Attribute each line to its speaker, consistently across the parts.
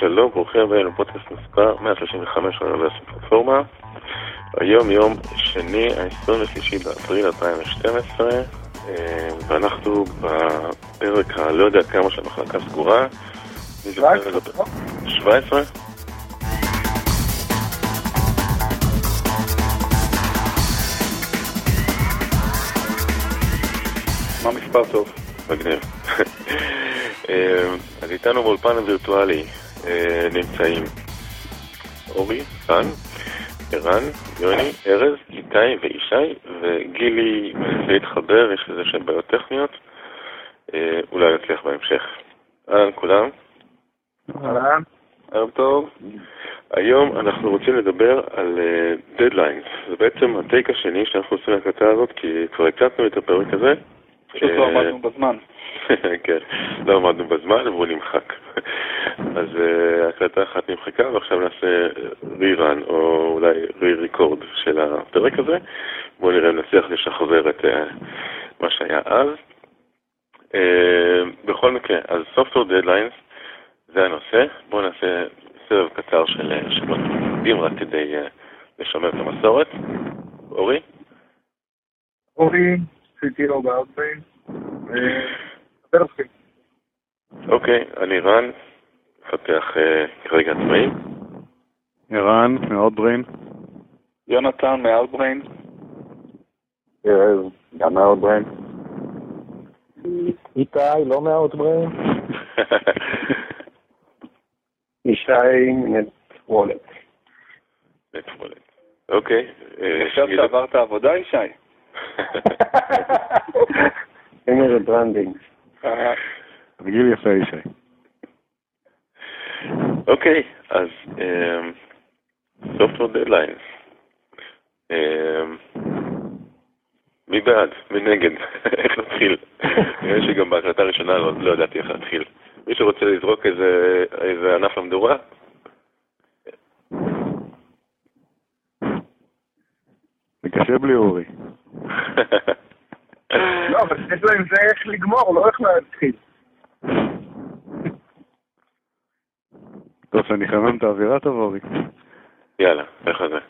Speaker 1: שלום, ברוכים הבאים לפודקאסט מספר 135 של אוניברסיטת פלטפורמה. היום יום שני, ה-23 באפריל 2012, ואנחנו בפרק הלא יודע כמה של מחלקה סגורה. 17?
Speaker 2: מה מספר טוב?
Speaker 1: מגניב. אז איתנו באולפן הווירטואלי נמצאים אורי, רן, ערן, יוני, ארז, איתי ואישי, וגילי מנסה להתחבר, יש איזה שהן בעיות טכניות, אולי נצליח בהמשך. אהלן כולם.
Speaker 2: אהלן.
Speaker 1: ערב טוב. היום אנחנו רוצים לדבר על דדליינס. זה בעצם הטייק השני שאנחנו עושים להקלטה הזאת, כי כבר הקלטנו את הפרק הזה.
Speaker 2: פשוט לא עמדנו בזמן.
Speaker 1: כן, לא עמדנו בזמן והוא נמחק. אז הקלטה אחת נמחקה ועכשיו נעשה רירן או אולי רי-ריקורד של הפרק הזה. בואו נראה אם נצליח לשחזר את מה שהיה אז. בכל מקרה, אז Software Deadlines זה הנושא. בואו נעשה סבב קצר של שמות מועמדים רק כדי לשמר את המסורת. אורי?
Speaker 2: אורי, CTO באוטבריין.
Speaker 1: אוקיי, אני רן, מפתח כרגע עצמאי.
Speaker 3: ערן, מאוטבריין.
Speaker 2: יונתן, מאוטבריין.
Speaker 4: ארז, גם מאוטבריין.
Speaker 5: איתי, לא מאוטבריין.
Speaker 4: ישי, נטוולט.
Speaker 1: נטוולט. אוקיי.
Speaker 2: עכשיו שעברת עבודה, ישי?
Speaker 4: אין איזה ברנדינג.
Speaker 3: בגיל יפה ישי.
Speaker 1: אוקיי, אז Software Deadlines. מי בעד? מי נגד? איך נתחיל? נראה שגם בהקלטה הראשונה לא ידעתי איך נתחיל. מישהו רוצה לזרוק איזה ענף למדורה?
Speaker 3: זה קשה בלי אורי.
Speaker 2: לא, אבל יש להם זה איך לגמור, לא איך להתחיל.
Speaker 3: טוב, שאני חמם את האווירה טוב, אורי.
Speaker 1: יאללה, איך זה?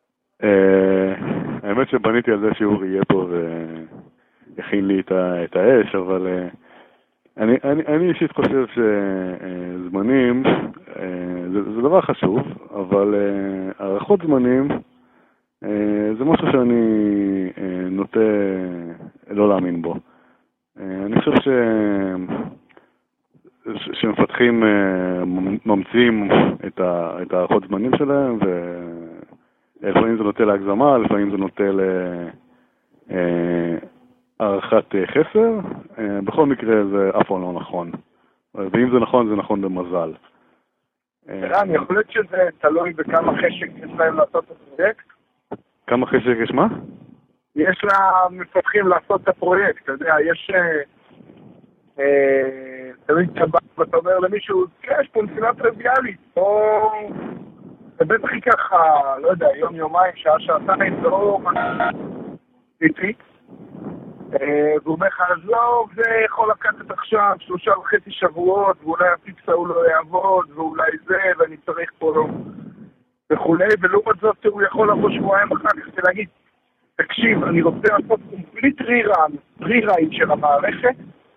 Speaker 3: האמת שבניתי על זה שאורי יהיה פה ויכין לי את האש, אבל אני אישית חושב שזמנים זה דבר חשוב, אבל הערכות זמנים זה משהו שאני נוטה לא להאמין בו. אני חושב שמפתחים ממציאים את הערכות זמנים שלהם, ולפעמים זה נוטה להגזמה, לפעמים זה נוטה להערכת חסר. בכל מקרה זה אף פעם לא נכון. ואם זה נכון, זה נכון במזל.
Speaker 2: רן, יכול להיות שזה תלוי בכמה חשק יש להם לעשות את הפרויקט? כמה
Speaker 3: חשק יש מה?
Speaker 2: יש למפתחים לעשות את הפרויקט, אתה יודע, יש תמיד אתה אומר למישהו, יש פה נסינה טריוויאלית, או זה בטח ייקח, לא יודע, יום, יומיים, שעה, שעתיים, זה לא איתי, והוא אומר לך, אז לא, זה יכול לקחת עכשיו 3.5 שבועות, ואולי הפיקסה הוא לא יעבוד, ואולי זה, ואני צריך פה לא וכולי, ולעומת זאת הוא יכול לבוא שבועיים אחר כך ולהגיד, תקשיב, אני רוצה לעשות קומפליט רירייט של המערכת,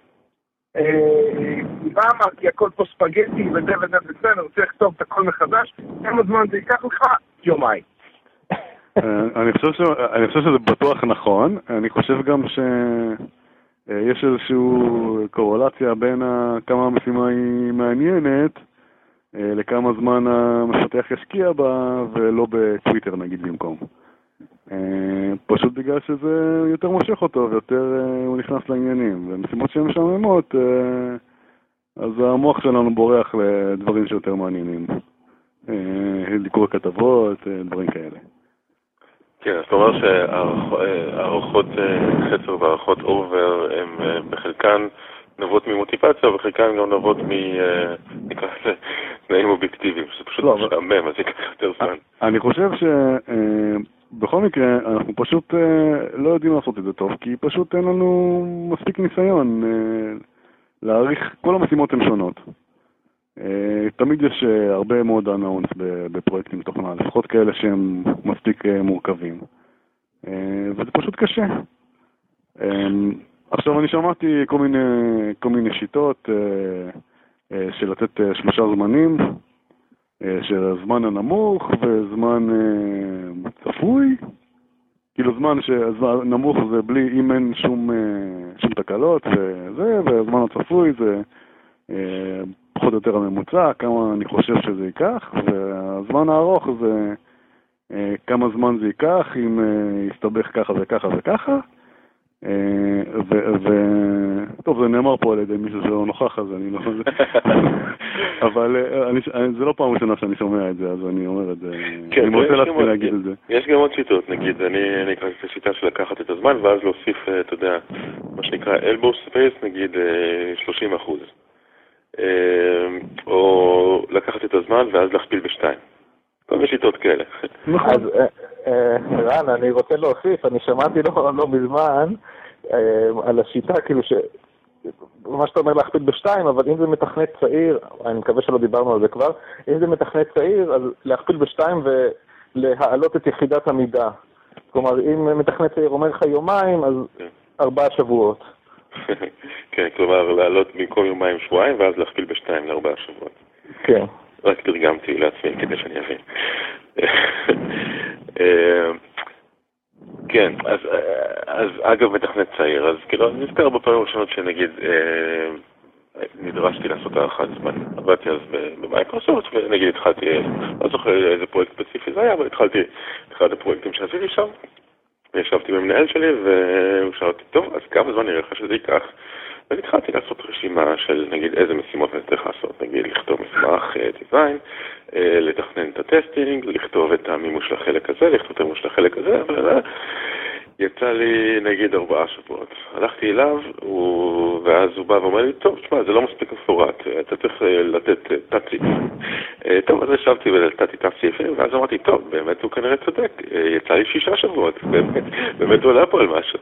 Speaker 2: למה? כי הכל פה ספגטי וזה וזה וזה, אני רוצה לכתוב את הכל מחדש, כמה זמן זה ייקח לך? יומיים.
Speaker 3: אני חושב שזה בטוח נכון. אני חושב גם שיש איזושהי קורולציה בין כמה המשימה היא מעניינת לכמה זמן המפתח ישקיע בה, ולא בטוויטר נגיד במקום. פשוט בגלל שזה יותר מושך אותו ויותר הוא נכנס לעניינים, ומשימות שהן משעממות, אז המוח שלנו בורח לדברים שיותר מעניינים, לקרוא כתבות, דברים כאלה.
Speaker 1: כן, זאת אומרת שהערכות חסר והערכות אובר הם בחלקן נובעות ממוטיבציה, ובחלקן גם נובעות מתנאים אובייקטיביים, שזה פשוט משעמם, אז ייקח יותר זמן.
Speaker 3: אני חושב בכל מקרה, אנחנו פשוט לא יודעים לעשות את זה טוב, כי פשוט אין לנו מספיק ניסיון להעריך, כל המשימות הן שונות. תמיד יש הרבה מאוד אנאונס בפרויקטים תוכנה, לפחות כאלה שהם מספיק מורכבים. וזה פשוט קשה. עכשיו אני שמעתי כל מיני שיטות של לתת 3 זמנים, של הזמן הנמוך וזמן צפוי. כאילו זמן נמוך זה בלי, אם אין שום תקלות וזה, והזמן הצפוי זה פחות או יותר הממוצע, כמה אני חושב שזה ייקח, והזמן הארוך זה כמה זמן זה ייקח, אם יסתבך ככה וככה וככה. טוב, זה נאמר פה על ידי מישהו שלא נוכח, אז אני לא... אבל זה לא פעם ראשונה שאני שומע את זה, אז אני אומר את זה. אני רוצה לעצמי להגיד את זה.
Speaker 1: יש גם עוד שיטות, נגיד, אני אקרא את השיטה של לקחת את הזמן, ואז להוסיף, אתה יודע, מה שנקרא elbow space, נגיד 30%. או לקחת את הזמן ואז להכפיל ב2. כל מיני שיטות כאלה.
Speaker 5: אז רן, אני רוצה להוסיף, אני שמעתי לא מזמן על השיטה, כאילו מה שאתה אומר להכפיל ב2, אבל אם זה מתכנת צעיר, אני מקווה שלא דיברנו על זה כבר, אם זה מתכנת צעיר, אז להכפיל ב2 ולהעלות את יחידת המידה. כלומר, אם מתכנת צעיר אומר לך יומיים, אז 4 שבועות.
Speaker 1: כן, כלומר, לעלות במקום יומיים שבועיים, ואז להכפיל ב2 ל4 שבועות.
Speaker 5: כן.
Speaker 1: רק תרגמתי לעצמי כדי שאני אבין. כן, אז אגב מתכנת צעיר, אז כאילו אני נזכר בפעמים ראשונות שנגיד נדרשתי לעשות הערכת זמן. עבדתי אז במייקרוסופט ונגיד התחלתי, לא זוכר איזה פרויקט ספציפי זה היה, אבל התחלתי אחד הפרויקטים שעשיתי שם, וישבתי במנהל שלי והוא שאל אותי, טוב, אז כמה זמן נראה לך שזה ייקח? והתחלתי לעשות רשימה של נגיד איזה משימות אני צריך לעשות, נגיד לכתוב מסמך דיזיין, לתכנן את הטסטינג, לכתוב את המימוש לחלק הזה, לכתוב את המימוש לחלק הזה, יצא לי נגיד 4 שבועות. הלכתי אליו, ואז הוא בא ואומר לי, טוב, תשמע, זה לא מספיק מפורט, אתה צריך לתת תת-סעיף. טוב, אז ישבתי ולתתי תת-סעיפים, ואז אמרתי, טוב, באמת הוא כנראה צודק, יצא לי 6 שבועות, באמת הוא עולה פה על משהו.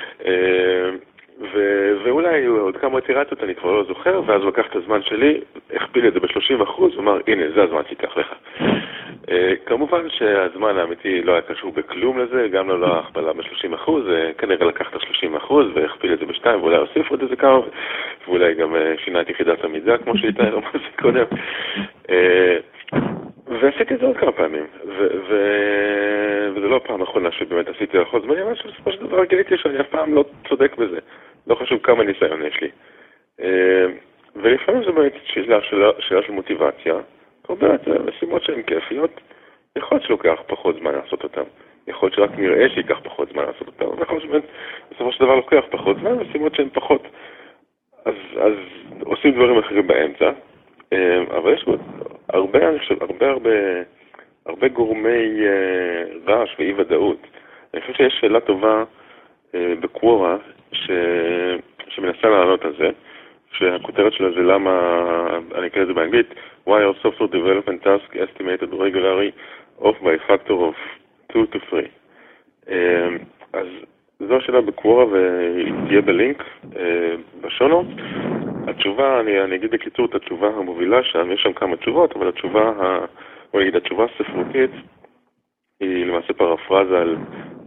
Speaker 1: ואולי עוד כמה איטרציות אני כבר לא זוכר, ואז הוא לקח את הזמן שלי, הכפיל את זה ב-30%, ואמר, הנה, זה הזמן שיקח לך. כמובן שהזמן האמיתי לא היה קשור בכלום לזה, גם לא הכפלה ב-30%, כנראה לקח את ה-30% והכפיל את זה ב-2, ואולי הוסיף עוד איזה כמה, ואולי גם שינה את יחידת המידה, כמו שאיתי אמר זה קודם. ועשיתי את זה עוד כמה פעמים, וזה לא הפעם האחרונה שבאמת עשיתי הערכות זמנים, אבל שבסופו של דבר גיליתי שאני אף פעם לא צודק בזה. לא חשוב כמה ניסיון יש לי. ולפעמים זה באמת שאלה של מוטיבציה. באמת, משימות שהן כיפיות, יכול להיות שלוקח פחות זמן לעשות אותן. יכול להיות שרק נראה שיקח פחות זמן לעשות אותן. אבל יכול להיות שבאמת, בסופו של דבר לוקח פחות זמן, משימות שהן פחות. אז עושים דברים אחרים באמצע. אבל יש הרבה, אני חושב, הרבה גורמי רעש ואי ודאות. אני חושב שיש שאלה טובה בקוורה שמנסה לענות על זה, שהכותרת שלה זה למה, אני אקרא את זה באנגלית, why are software development tasks estimated regularly off by factor of 2 to 3. אז זו השאלה בקוורה ותהיה בלינק בשונות. התשובה, אני אגיד בקיצור את התשובה המובילה שם, יש שם כמה תשובות, אבל התשובה הספרותית היא למעשה פרפרזה על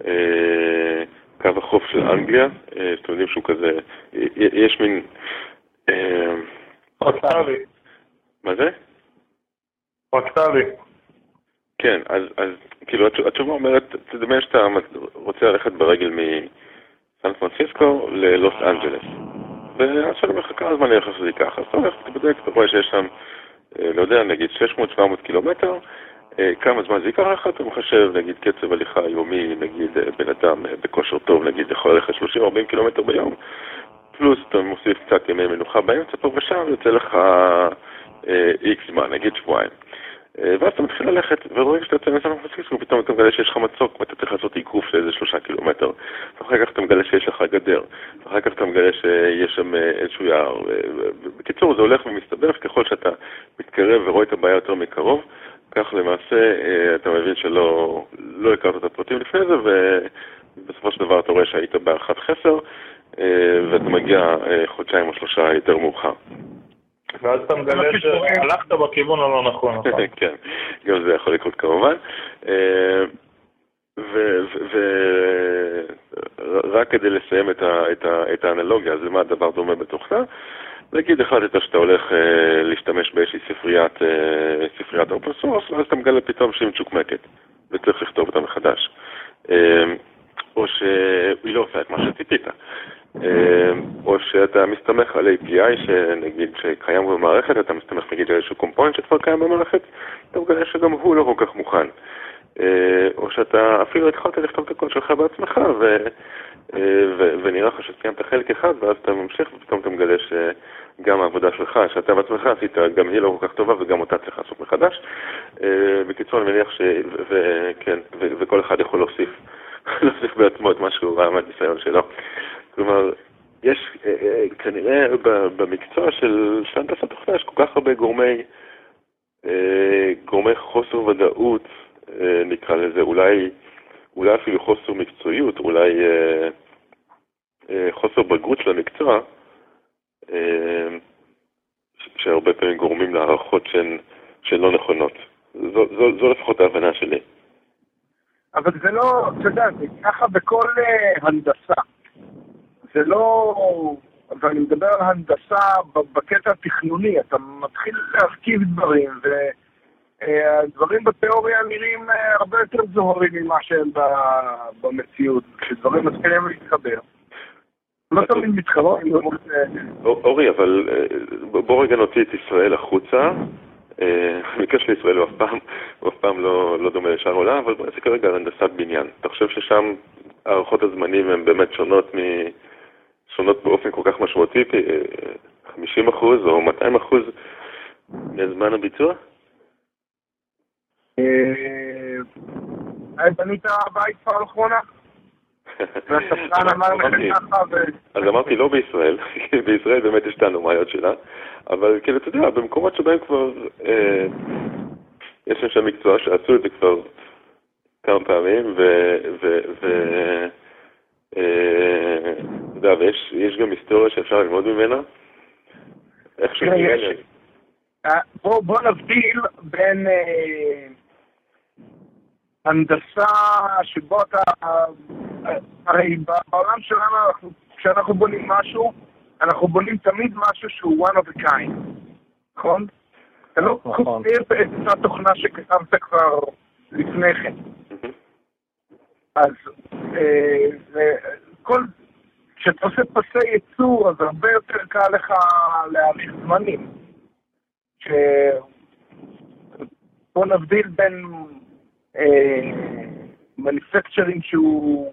Speaker 1: קו החוף של אנגליה, שאתם יודעים שהוא כזה, יש מין...
Speaker 2: פרקטלי.
Speaker 1: מה זה?
Speaker 2: פרקטלי.
Speaker 1: כן, אז כאילו התשובה אומרת, תדמיין שאתה רוצה ללכת ברגל מסן פרנסיסקו ללוס אנג'לס. ועכשיו אני כמה זמן נראה שזה ייקח, אז אתה הולך, אתה בודק, אתה רואה שיש שם, לא יודע, נגיד 600-700 קילומטר, כמה זמן זה ייקח לך, אתה מחשב, נגיד, קצב הליכה יומי, נגיד, בן אדם בכושר טוב, נגיד, יכול ללכת 30-40 קילומטר ביום, פלוס אתה מוסיף קצת ימי מנוחה באמצע פה ושם, יוצא לך איקס זמן, נגיד שבועיים. ואז אתה מתחיל ללכת, ורואים שאתה יוצא לסן פרנסיסקו, ופתאום אתה מגלה שיש לך מצוק, ואתה צריך לעשות עיקוף לאיזה 3 קילומטר, ואחר כך אתה מגלה שיש לך גדר, ואחר כך אתה מגלה שיש שם איזשהו יער. בקיצור, זה הולך ומסתבך, ככל שאתה מתקרב ורואה את הבעיה יותר מקרוב, כך למעשה אתה מבין שלא הכרת את הפרטים לפני זה, ובסופו של דבר אתה רואה שהיית בהערכת חסר, ואתה מגיע 1-2 או 3 יותר מאוחר.
Speaker 5: ואז אתה מגלה שהלכת בכיוון הלא נכון.
Speaker 1: כן, גם זה יכול לקרות כמובן. ורק כדי לסיים את האנלוגיה, אז למה הדבר דומה בתוכנה? נגיד החלטת שאתה הולך להשתמש באיזושהי ספריית אופן סורס, אז אתה מגלה פתאום שהיא מצ'וקמקת, וצריך לכתוב אותה מחדש. או שהיא לא עושה את מה שציפית. או שאתה מסתמך על API שנגיד שקיים במערכת, אתה מסתמך נגיד על איזשהו קומפוננט שכבר קיים במערכת, אתה מגלה שגם הוא לא כל כך מוכן. או שאתה אפילו התחלת לכתוב את הקוד שלך בעצמך, ונראה לך שסיימת חלק אחד, ואז אתה ממשיך ופתאום אתה מגלה שגם העבודה שלך, שאתה בעצמך עשית, גם היא לא כל כך טובה וגם אותה צריך לעשות מחדש. בקיצור, אני מניח וכל אחד יכול להוסיף בעצמו את מה שהוא ראה מהניסיון שלו. כלומר, יש כנראה במקצוע של הנדסת תוכנה יש כל כך הרבה גורמי חוסר ודאות, נקרא לזה, אולי אפילו חוסר מקצועיות, אולי חוסר בגרות של המקצוע, שהרבה פעמים גורמים להערכות שהן לא נכונות. זו לפחות ההבנה שלי.
Speaker 2: אבל זה לא, אתה יודע, זה ככה בכל הנדסה. זה לא, ואני מדבר על הנדסה בקטע התכנוני, אתה מתחיל להרכיב דברים, והדברים בתיאוריה נראים הרבה יותר זוהרים ממה שהם במציאות, כשדברים מתחילים להתחבר. לא תמיד מתחברים.
Speaker 1: אורי, אבל בוא רגע נוציא את ישראל החוצה. המקרה של ישראל הוא אף פעם לא דומה לשאר עולם, אבל בוא נעשה כרגע על הנדסת בניין. אתה חושב ששם הערכות הזמנים הן באמת שונות באופן כל כך משמעותי, 50% או 200% מזמן הביצוע?
Speaker 2: בנית בית פעם אחרונה? והספרן אמר לך ככה
Speaker 1: אז אמרתי לא בישראל, כי בישראל באמת יש את האנומליות שלה, אבל כאילו אתה יודע, במקומות שבהם כבר יש שם מקצוע שעשו את זה כבר כמה פעמים, ויש גם היסטוריה שאפשר ללמוד ממנה. איך שנראה?
Speaker 2: בוא נבדיל בין הנדסה שבו אתה, הרי בעולם שלנו, כשאנחנו בונים משהו, אנחנו בונים תמיד משהו שהוא one of a kind, נכון? אתה לא כותב את התוכנה שכתבת כבר לפני כן. אז כשאתה עושה פסי ייצור, אז הרבה יותר קל לך להאריך זמנים. בוא נבדיל בין מניפקצ'רינג שהוא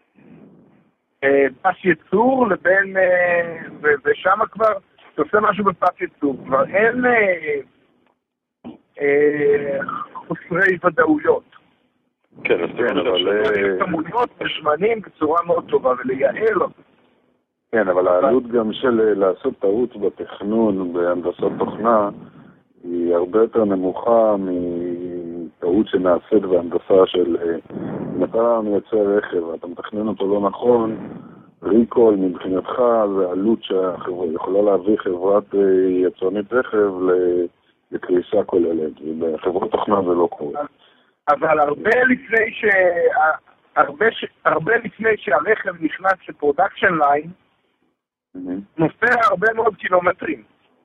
Speaker 2: פס ייצור לבין, ושם כבר אתה עושה משהו בפס ייצור, כבר אין חוסרי ודאויות.
Speaker 1: כן, אז
Speaker 2: כמויות ושמנים בצורה מאוד טובה ולייעל אותה.
Speaker 3: כן, אבל העלות גם של לעשות טעות בתכנון, בהנדסות תוכנה, היא הרבה יותר נמוכה מטעות שנעשית בהנדסה של אם אתה מייצר רכב ואתה מתכנן אותו לא נכון, ריקול מבחינתך זה עלות שיכולה להביא חברת יצרנית רכב לקריסה כוללת, ובחברות תוכנה זה לא קורה.
Speaker 2: אבל הרבה לפני שהרכב נכנס לפרודקשן ליין, נוסע הרבה מאוד קילומטרים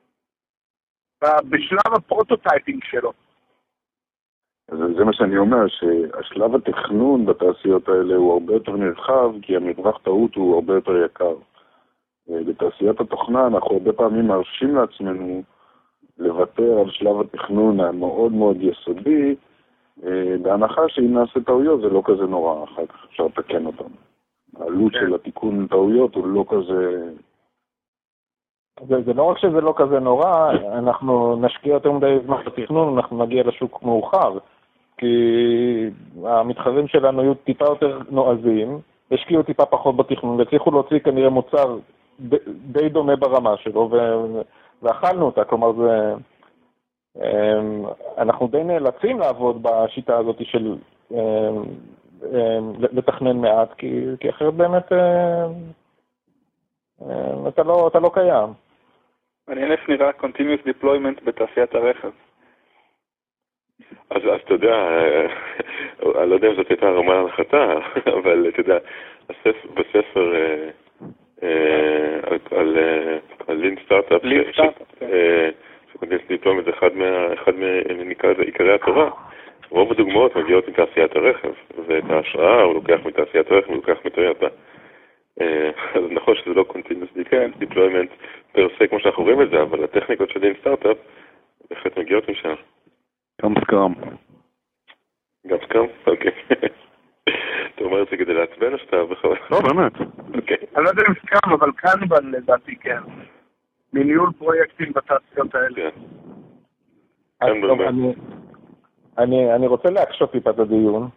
Speaker 2: בשלב הפרוטוטייפינג שלו.
Speaker 3: זה מה שאני אומר, שהשלב התכנון בתעשיות האלה הוא הרבה יותר נרחב, כי המרווח טעות הוא הרבה יותר יקר. בתעשיית התוכנה אנחנו הרבה פעמים מרשים לעצמנו לוותר על שלב התכנון המאוד מאוד יסודי, בהנחה שאם נעשה טעויות זה לא כזה נורא, אחר כך אפשר לתקן אותם. העלות של התיקון טעויות הוא לא כזה...
Speaker 5: זה לא רק שזה לא כזה נורא, אנחנו נשקיע יותר מדי זמן בתכנון, אנחנו נגיע לשוק מאוחר, כי המתחרים שלנו יהיו טיפה יותר נועזים, השקיעו טיפה פחות בתכנון, והצליחו להוציא כנראה מוצר די דומה ברמה שלו, ואכלנו אותה, כלומר זה... אנחנו די נאלצים לעבוד בשיטה הזאת של לתכנן מעט, כי אחרת באמת אתה לא קיים.
Speaker 6: מעניין איך נראה continuous deployment בתעשיית הרכב.
Speaker 1: אז אתה יודע, אני לא יודע אם זאת הייתה רמה להנחתה, אבל אתה יודע, בספר על לין סטארט-אפ, שקונטיניוס דיפלוימנט זה אחד נקרא לזה עיקרי התורה. רוב הדוגמאות מגיעות מתעשיית הרכב, ואת ההשראה הוא לוקח מתעשיית הרכב, הוא לוקח מטויוטה. אז נכון שזה לא continuous deployment פר סה כמו שאנחנו רואים את זה, אבל הטכניקות של לין סטארט-אפ בהחלט מגיעות משם.
Speaker 3: גם סקראם.
Speaker 1: גם סקראם? אוקיי. אתה אומר את זה כדי לעצבן או שאתה בכלל?
Speaker 3: לא, באמת.
Speaker 1: אוקיי.
Speaker 2: אני לא יודע אם סקראם, אבל קנבן לדעתי כן. מניהול פרויקטים בתעשיות האלה.
Speaker 5: אני רוצה להקשות טיפה את הדיון.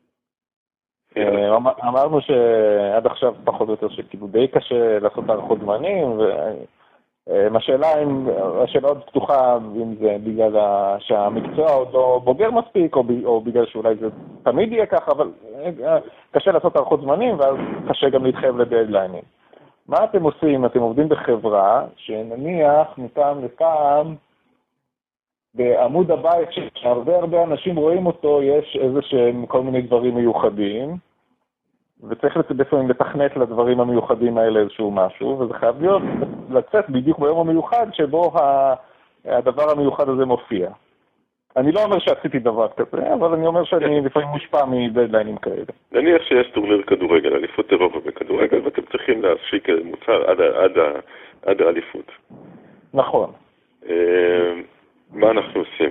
Speaker 5: אמרנו שעד עכשיו פחות או יותר שכאילו די קשה לעשות הערכות זמנים, השאלה עוד פתוחה אם זה בגלל שהמקצוע עוד לא בוגר מספיק, או בגלל שאולי זה תמיד יהיה ככה, אבל קשה לעשות הערכות זמנים, ואז קשה גם להתחייב לדדליינים. מה אתם עושים? אתם עובדים בחברה שנניח מפעם לפעם בעמוד הבית שהרבה אנשים רואים אותו, יש איזה שהם כל מיני דברים מיוחדים, וצריך לפעמים לתכנת לדברים המיוחדים האלה איזשהו משהו, וזה חייב להיות לצאת בדיוק ביום המיוחד שבו הדבר המיוחד הזה מופיע. אני לא אומר שעשיתי דבר כזה, אבל אני אומר שאני לפעמים מושפע מדדליינים כאלה.
Speaker 1: נניח שיש טורניר כדורגל, אליפות אירופה בכדורגל, ואתם צריכים להשיק מוצר עד האליפות.
Speaker 5: נכון.
Speaker 1: מה אנחנו עושים?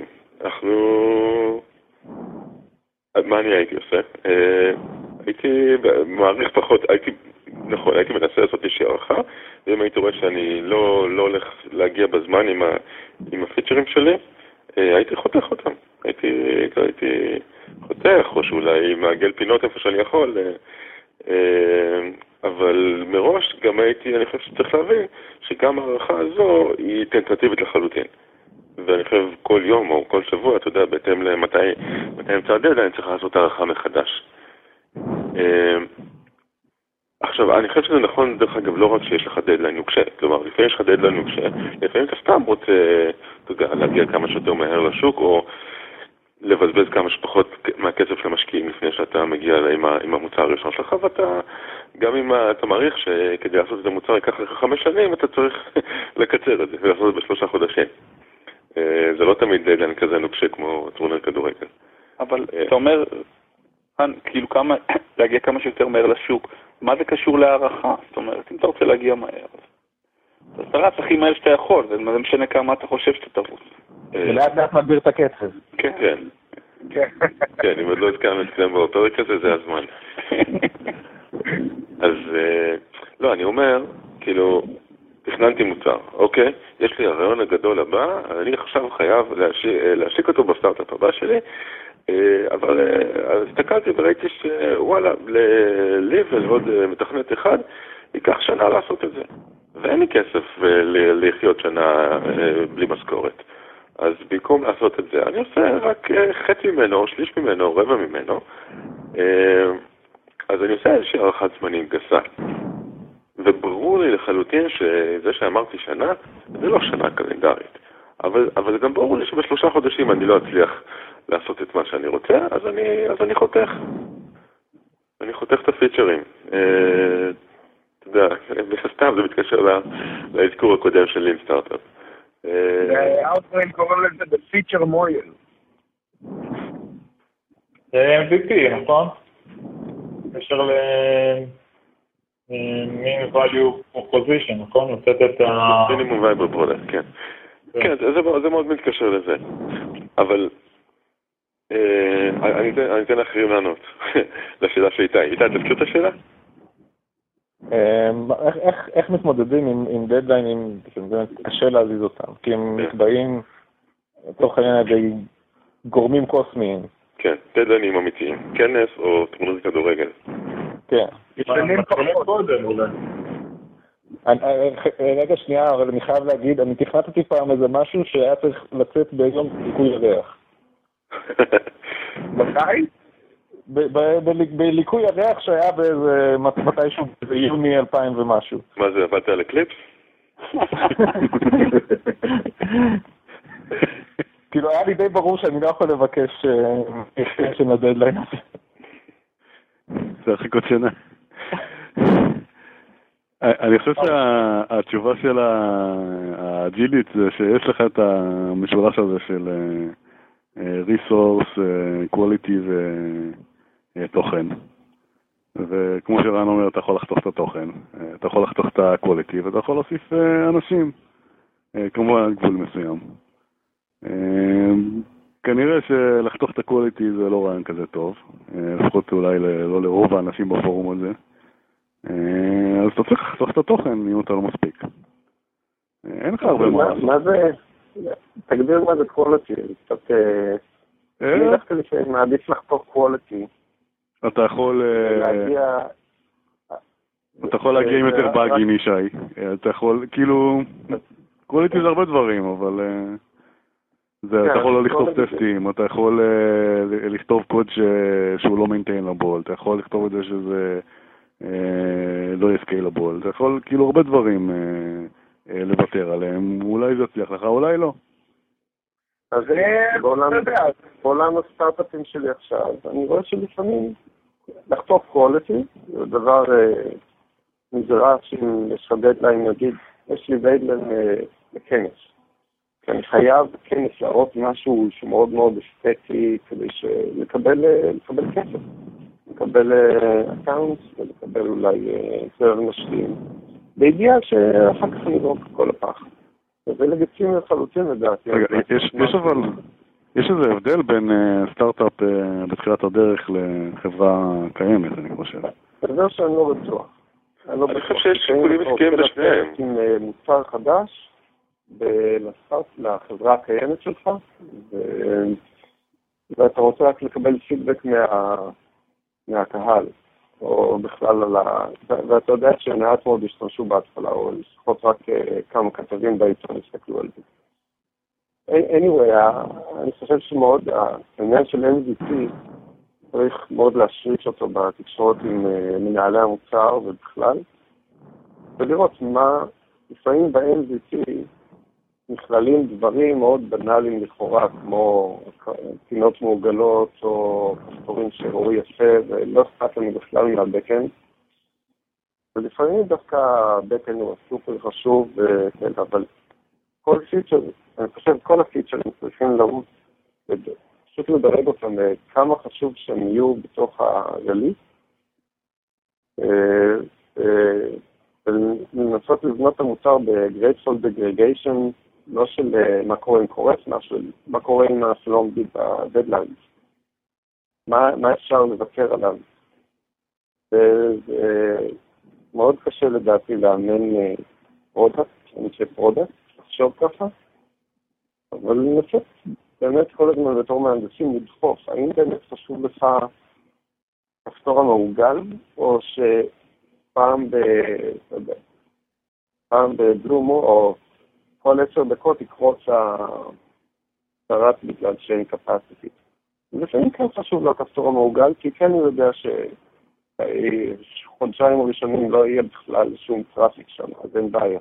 Speaker 1: מה אני הייתי עושה? הייתי מעריך פחות, הייתי מנסה לעשות איזושהי הערכה, ואם הייתי רואה שאני לא הולך להגיע בזמן עם הפיצ'רים שלי, הייתי חותך אותם. הייתי חותך, או שאולי מעגל פינות איפה שאני יכול, אבל מראש גם אני חושב שצריך להבין שגם הערכה הזו היא טנטטיבית לחלוטין. ואני חושב כל יום או כל שבוע, אתה יודע, בהתאם למתי אמצע הדדליין צריך לעשות הערכה מחדש. עכשיו, אני חושב שזה נכון, דרך אגב, לא רק שיש לך דדליין נוקשה. כלומר, לפעמים יש לך דדליין נוקשה, לפעמים אתה סתם רוצה, אתה יודע, להגיע כמה שיותר מהר לשוק, או לבזבז כמה שפחות מהכסף למשקיעים לפני שאתה מגיע עם המוצר הראשון שלך, ואתה, גם אם אתה מעריך שכדי לעשות את המוצר ייקח לך 5 שנים, אתה צריך לקצר את זה ולעשות את זה ב3 חודשים. זה לא תמיד דדליין כזה נוקשה כמו טורניר כדורגל. אבל
Speaker 6: אתה אומר, כאילו להגיע כמה שיותר מהר לשוק, מה זה קשור להערכה? זאת אומרת, אם אתה רוצה להגיע מהר, אז אתה רץ הכי מהר שאתה יכול, וזה משנה כמה אתה חושב שאתה תרוץ.
Speaker 5: ולאט מגביר את הקצב.
Speaker 1: כן. כן, אם עוד לא הזכרנו אצלם בפרק הזה, זה הזמן. אז, לא, אני אומר, כאילו, תכננתי מוצר, אוקיי? יש לי הרעיון הגדול הבא, אני עכשיו חייב להשיק אותו בסטארט-אפ הבא שלי, אבל הסתכלתי וראיתי שוואלה, לי ולעוד מתכנת אחד, ייקח שנה לעשות את זה. ואין לי כסף לחיות שנה בלי משכורת. אז במקום לעשות את זה, אני עושה רק חצי ממנו, שליש ממנו, רבע ממנו. אז אני עושה איזושהי הערכת זמנים גסה. וברור לי לחלוטין שזה שאמרתי שנה, זה לא שנה קלנדרית. אבל זה גם ברור לי שב3 חודשים אני לא אצליח לעשות את מה שאני רוצה, אז אני חותך. אני חותך את הפיצ'רים. אתה יודע, בסתם זה מתקשר להזכור הקודם של לין סטארט-אפ.
Speaker 2: האוטברין קוראים לזה בפיצ'ר מויל.
Speaker 7: זה MVP, נכון? קשר min value proposition, נכון? לתת את
Speaker 1: מינימום וייבל פרודקט, כן. כן, זה מאוד מתקשר לזה. אבל אני אתן לאחרים לענות לשאלה של איתי. איתי, תזכיר את השאלה?
Speaker 5: איך מתמודדים עם דדליינים קשה להזיז אותם? כי הם נקבעים תוך העניין על גורמים קוסמיים.
Speaker 1: כן, דדליינים אמיתיים. כנס או טורניר כדורגל.
Speaker 5: כן.
Speaker 2: שנים פחות.
Speaker 5: רגע שנייה, אבל אני חייב להגיד, אני תכנתתי פעם איזה משהו שהיה צריך לצאת ביום ליקוי ירח.
Speaker 2: מתי?
Speaker 5: בליקוי ירח שהיה באיזה מתישהו ביוני 2000 ומשהו.
Speaker 1: מה זה, עבדת על אקליפס?
Speaker 5: כאילו היה לי די ברור שאני לא יכול לבקש של הדדליין.
Speaker 3: זה לחכות שנה. אני חושב שהתשובה של האג'ילית זה שיש לך את המשולש הזה של resource, quality ותוכן. וכמו שרן אומר, אתה יכול לחתוך את התוכן, אתה יכול לחתוך את ה-quality ואתה יכול להוסיף אנשים, כמובן גבול מסוים. כנראה שלחתוך את ה-quality זה לא רעיון כזה טוב, לפחות אולי לא לרוב האנשים בפורום הזה. אז אתה צריך לחתוך את התוכן אם אתה לא מספיק. אין לך הרבה מה לעשות.
Speaker 4: מה זה? תגדיר מה זה quality. קצת... אני דווקא לפעמים מעדיף לחתוך quality.
Speaker 3: אתה יכול להגיע עם יותר באגים משי. אתה יכול, כאילו... quality זה הרבה דברים, אבל... אתה יכול לא לכתוב טסטים, אתה יכול לכתוב קוד שהוא לא maintainable, אתה יכול לכתוב את זה שזה... לא יהיה סקיילבול, אתה יכול כאילו הרבה דברים לוותר עליהם, אולי זה יצליח לך, אולי לא.
Speaker 4: אז בעולם הסטארט-אפים שלי עכשיו, אני רואה שלפעמים לחתוך quality, זה דבר נדרש שאם יש לך דדליין, נגיד, יש לי דדליין לכנס. אני חייב כנס להראות משהו שמאוד מאוד אסתטי כדי לקבל כסף. לקבל אקאונט ולקבל אולי יותר משלים. בידיעה שאחר כך נדרוק כל הפח. וזה לגיטימי לחלוטין לדעתי.
Speaker 3: רגע, יש איזה הבדל בין סטארט-אפ בתחילת הדרך לחברה קיימת, אני חושב.
Speaker 4: זה דבר שאני לא בטוח.
Speaker 1: אני חושב שיש שיקולים עסקיים בשניהם.
Speaker 4: עם מוצר חדש לחברה הקיימת שלך, ואתה רוצה רק לקבל פידבק מהקהל, או בכלל ואתה יודע שמעט מאוד השתמשו בהתחלה, או לפחות רק כמה כתבים בעיתון הסתכלו על זה. anyway, אני חושב שמאוד, העניין של MVP צריך מאוד להשריש אותו בתקשורת עם מנהלי המוצר ובכלל, ולראות מה, לפעמים ב-MVP נכללים דברים מאוד בנאליים לכאורה, כמו פינות מעוגלות או כפתורים שראו יפה, ולא אכפת לנו בכלל מהבקאנד. ולפעמים דווקא הבקאנד הוא סופר חשוב, אבל כל פיצ'ר, אני חושב כל הפיצ'רים צריכים לרוץ, פשוט לדרג אותם כמה חשוב שהם יהיו בתוך הרליס, ולנסות לבנות את המוצר ב-grateful degradation, לא של מה קורה עם קורס, מה קורה עם שלא עומדים בדדליין. מה אפשר לבקר עליו. זה מאוד קשה לדעתי לאמן פרודקט, אני חושב פרודקט, לחשוב ככה, אבל לנסות באמת כל הזמן בתור מהנדסים לדחוף, האם באמת חשוב לך כפתור המעוגל, או שפעם בבלומו, או כל 10 דקות יקרוץ הסרט בגלל שאין קפסיטי. לפעמים כן חשוב לו הכפתור המעוגל, כי כן אני יודע שחודשיים הראשונים לא יהיה בכלל שום טראפיק שם, אז אין בעיה.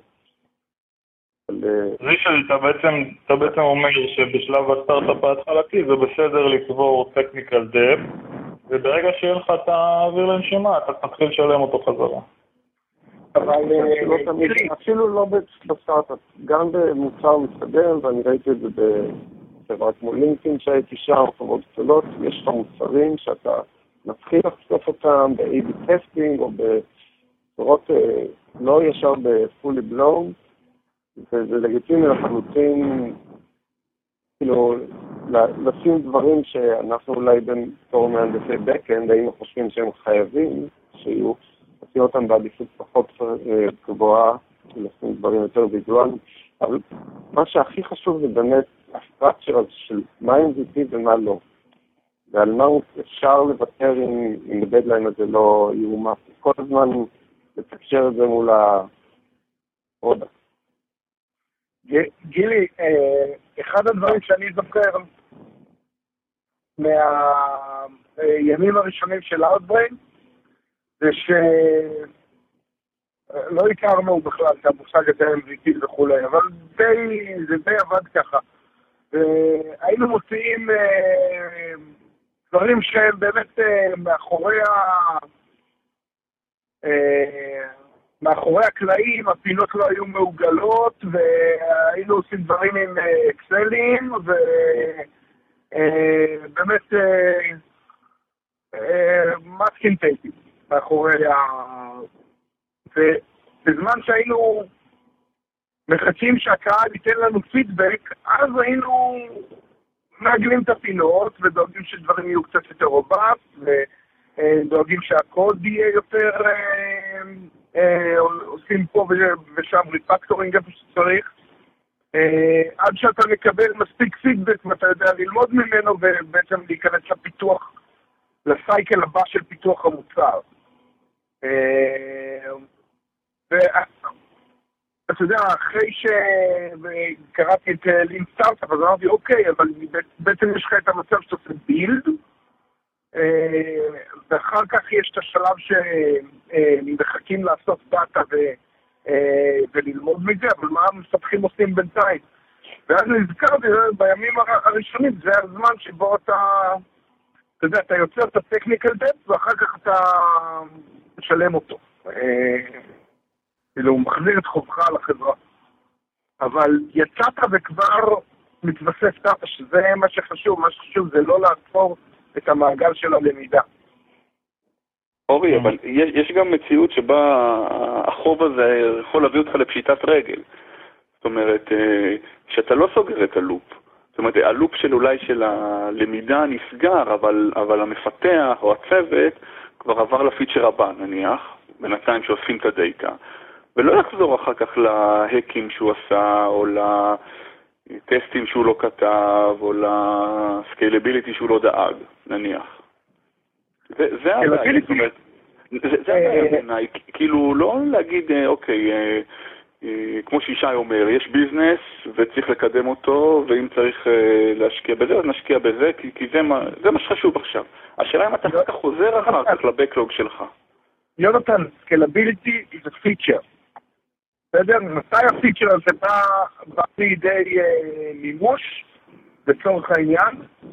Speaker 7: רישל, אתה בעצם אומר שבשלב הסטארט-אפ ההתחלתי זה בסדר לקבור טכניקל דב, וברגע שיהיה לך את האוויר לנשימה, אתה תתחיל לשלם אותו חזרה.
Speaker 4: אבל אפילו לא בסטארט-אפ, גם במוצר מתקדם, ואני ראיתי את זה בחברה כמו לינקדאין שהייתי שם, חברות גדולות, יש לך מוצרים שאתה מתחיל לחשוף אותם ב-A/B טסטינג, או בצורות לא ישר ב-fully blown, וזה לגיטימי לחלוטין, כאילו, לשים דברים שאנחנו אולי בתור מהנדסי בקאנד, היינו חושבים שהם חייבים שיהיו, לשים אותם בעדיפות פחות גבוהה, לשים דברים יותר ויזואליים, אבל מה שהכי חשוב זה באמת הסטרקצ'ר של מה MVP ומה לא, ועל מה אפשר לוותר אם הדדליין הזה לא יאומץ. כל הזמן לתקשר את זה מול הפרודקט.
Speaker 2: גילי, אחד הדברים שאני זוכר מהימים הראשונים של Outbrain זה לא הכרנו בכלל את המושג הזה MVP וכולי, אבל זה די עבד ככה. והיינו מוציאים דברים שהם באמת מאחורי הקלעים, הפינות לא היו מעוגלות, והיינו עושים דברים עם אקסלים, ובאמת מסקין טייפים מאחורי ובזמן שהיינו מחכים שהקהל ייתן לנו פידבק, אז היינו מעגלים את הפינות ודואגים שדברים יהיו קצת יותר רובסט ודואגים שהקוד יהיה יותר עושים פה ושם ריפקטורינג איפה שצריך עד שאתה מקבל מספיק פידבק ואתה יודע ללמוד ממנו ובעצם להיכנס לפיתוח, לסייקל הבא של פיתוח המוצר. ואתה יודע, אחרי שקראתי את לין סטארט-אפ, אז אמרתי, אוקיי, אבל בעצם יש לך את המצב שאתה עושה בילד, ואחר כך יש את השלב שמחכים לאסוף דאטה וללמוד מזה, אבל מה המפתחים עושים בינתיים? ואז נזכרתי, בימים הראשונים, זה הזמן שבו אתה יודע, אתה יוצר את הטכניקל דפט, ואחר כך אתה משלם אותו. כאילו, הוא מחזיר את חובך לחברה. אבל יצאת וכבר מתווסף דאטה, שזה מה שחשוב. מה שחשוב זה לא לעצור את המעגל של הלמידה.
Speaker 6: אורי, אבל יש גם מציאות שבה החוב הזה יכול להביא אותך לפשיטת רגל. זאת אומרת, שאתה לא סוגר את הלופ. זאת אומרת, הלופ של אולי של הלמידה נסגר, אבל המפתח או הצוות כבר עבר לפיצ'ר הבא, נניח, בינתיים שאוספים את הדאטה, ולא יחזור אחר כך להקים שהוא עשה, או לטסטים שהוא לא כתב, או לסקיילביליטי שהוא לא דאג, נניח. זה הבעיה, זאת אומרת, זה הבעיה בעיניי, כאילו לא להגיד, אוקיי, כמו שישי אומר, יש ביזנס וצריך לקדם אותו, ואם צריך להשקיע בזה, אז נשקיע בזה, כי זה מה שחשוב עכשיו. השאלה אם אתה חוזר אחר כך לבקלוג שלך.
Speaker 2: יונתן, scalability is a feature. בסדר? מתי הפיצ'ר הזה בא לידי מימוש, לצורך העניין,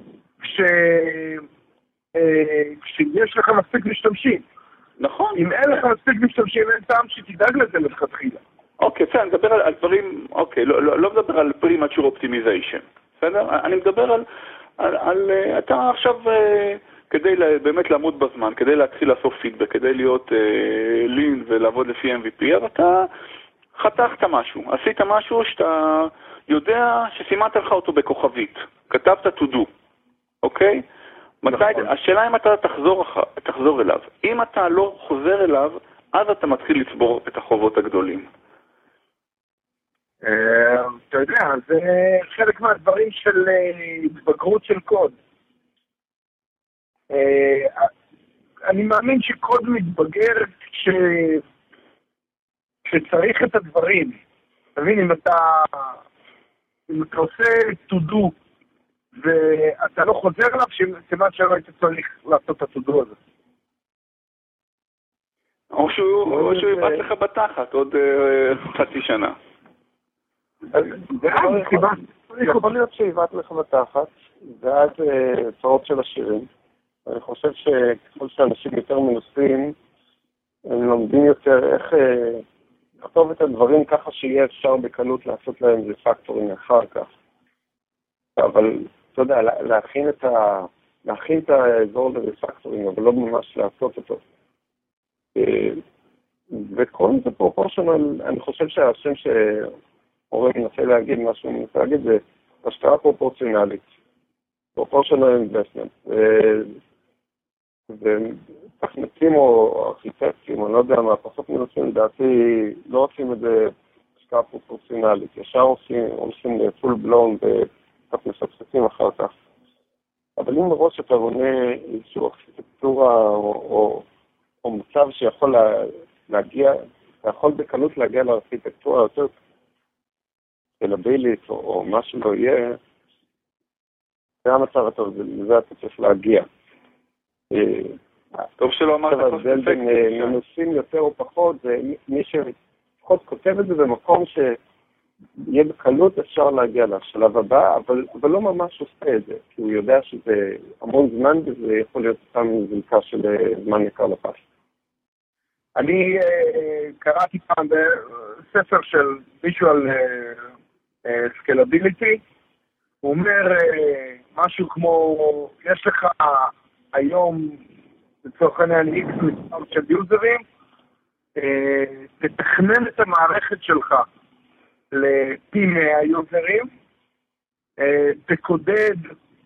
Speaker 2: כשיש לך מספיק משתמשים.
Speaker 6: נכון.
Speaker 2: אם אין לך מספיק משתמשים, אין טעם שתדאג לזה לכתחילה.
Speaker 6: אוקיי, בסדר, אני מדבר על דברים, אוקיי, לא מדבר על pre-mature optimization, בסדר? אני מדבר על אתה עכשיו, כדי באמת לעמוד בזמן, כדי להתחיל לאסוף פידבק, כדי להיות לין ולעבוד לפי MVP, אז אתה חתכת משהו, עשית משהו שאתה יודע שסימנת לך אותו בכוכבית, כתבת to do, אוקיי? השאלה אם אתה תחזור אליו. אם אתה לא חוזר אליו, אז אתה מתחיל לצבור את החובות הגדולים.
Speaker 2: אתה יודע, זה חלק מהדברים של התבגרות של קוד. אני מאמין שקוד מתבגר כשצריך את הדברים. אתה מבין, אם אתה עושה to do ואתה לא חוזר אליו, סימן שלא היית צריך לעשות את ה-to do הזה.
Speaker 6: או שהוא יבט לך בתחת עוד חצי שנה.
Speaker 4: יכול להיות שיבט לך בתחת, ואז צורות של השירים. אני חושב שככל שאנשים יותר מנוסים, הם לומדים יותר איך לכתוב את הדברים ככה שיהיה אפשר בקלות לעשות להם זה פקטורינג אחר כך. אבל אתה יודע, להכין את האזור לרפקטורינג, אבל לא ממש לעשות אותו. וקוראים זה פרופורשנל, אני חושב שהשם שאורי מנסה להגיד, מה שהוא מנסה להגיד זה השקעה פרופורציונלית, פרופורשנל אינבסטמנט, ותכנתים או ארכיטקטים, או לא יודע מה, פחות מנסים, לדעתי לא עושים את זה השקעה פרופורציונלית, ישר עושים פול בלון וקצת מספסקים אחר כך. אבל אם מראש אתה בונה איזושהי ארכיטקטורה או מצב שיכול להגיע, אתה יכול בקלות להגיע לארכיטקטורה יותר סקלבילית או מה שלא יהיה, זה המצב הטוב, לזה אתה צריך להגיע.
Speaker 6: טוב שלא אמרת
Speaker 4: ההבדל בין מנוסים יותר או פחות, זה מי שפחות כותב את זה במקום שיהיה בקלות אפשר להגיע לשלב הבא, אבל לא ממש עושה את זה, כי הוא יודע שזה המון זמן וזה יכול להיות סתם זלקה של זמן יקר לפס.
Speaker 2: אני קראתי פעם בספר של Visual Scalability, הוא אומר משהו כמו, יש לך היום לצורך העניין X מספר של יוזרים, תתכנן את המערכת שלך לפי 100 יוזרים, תקודד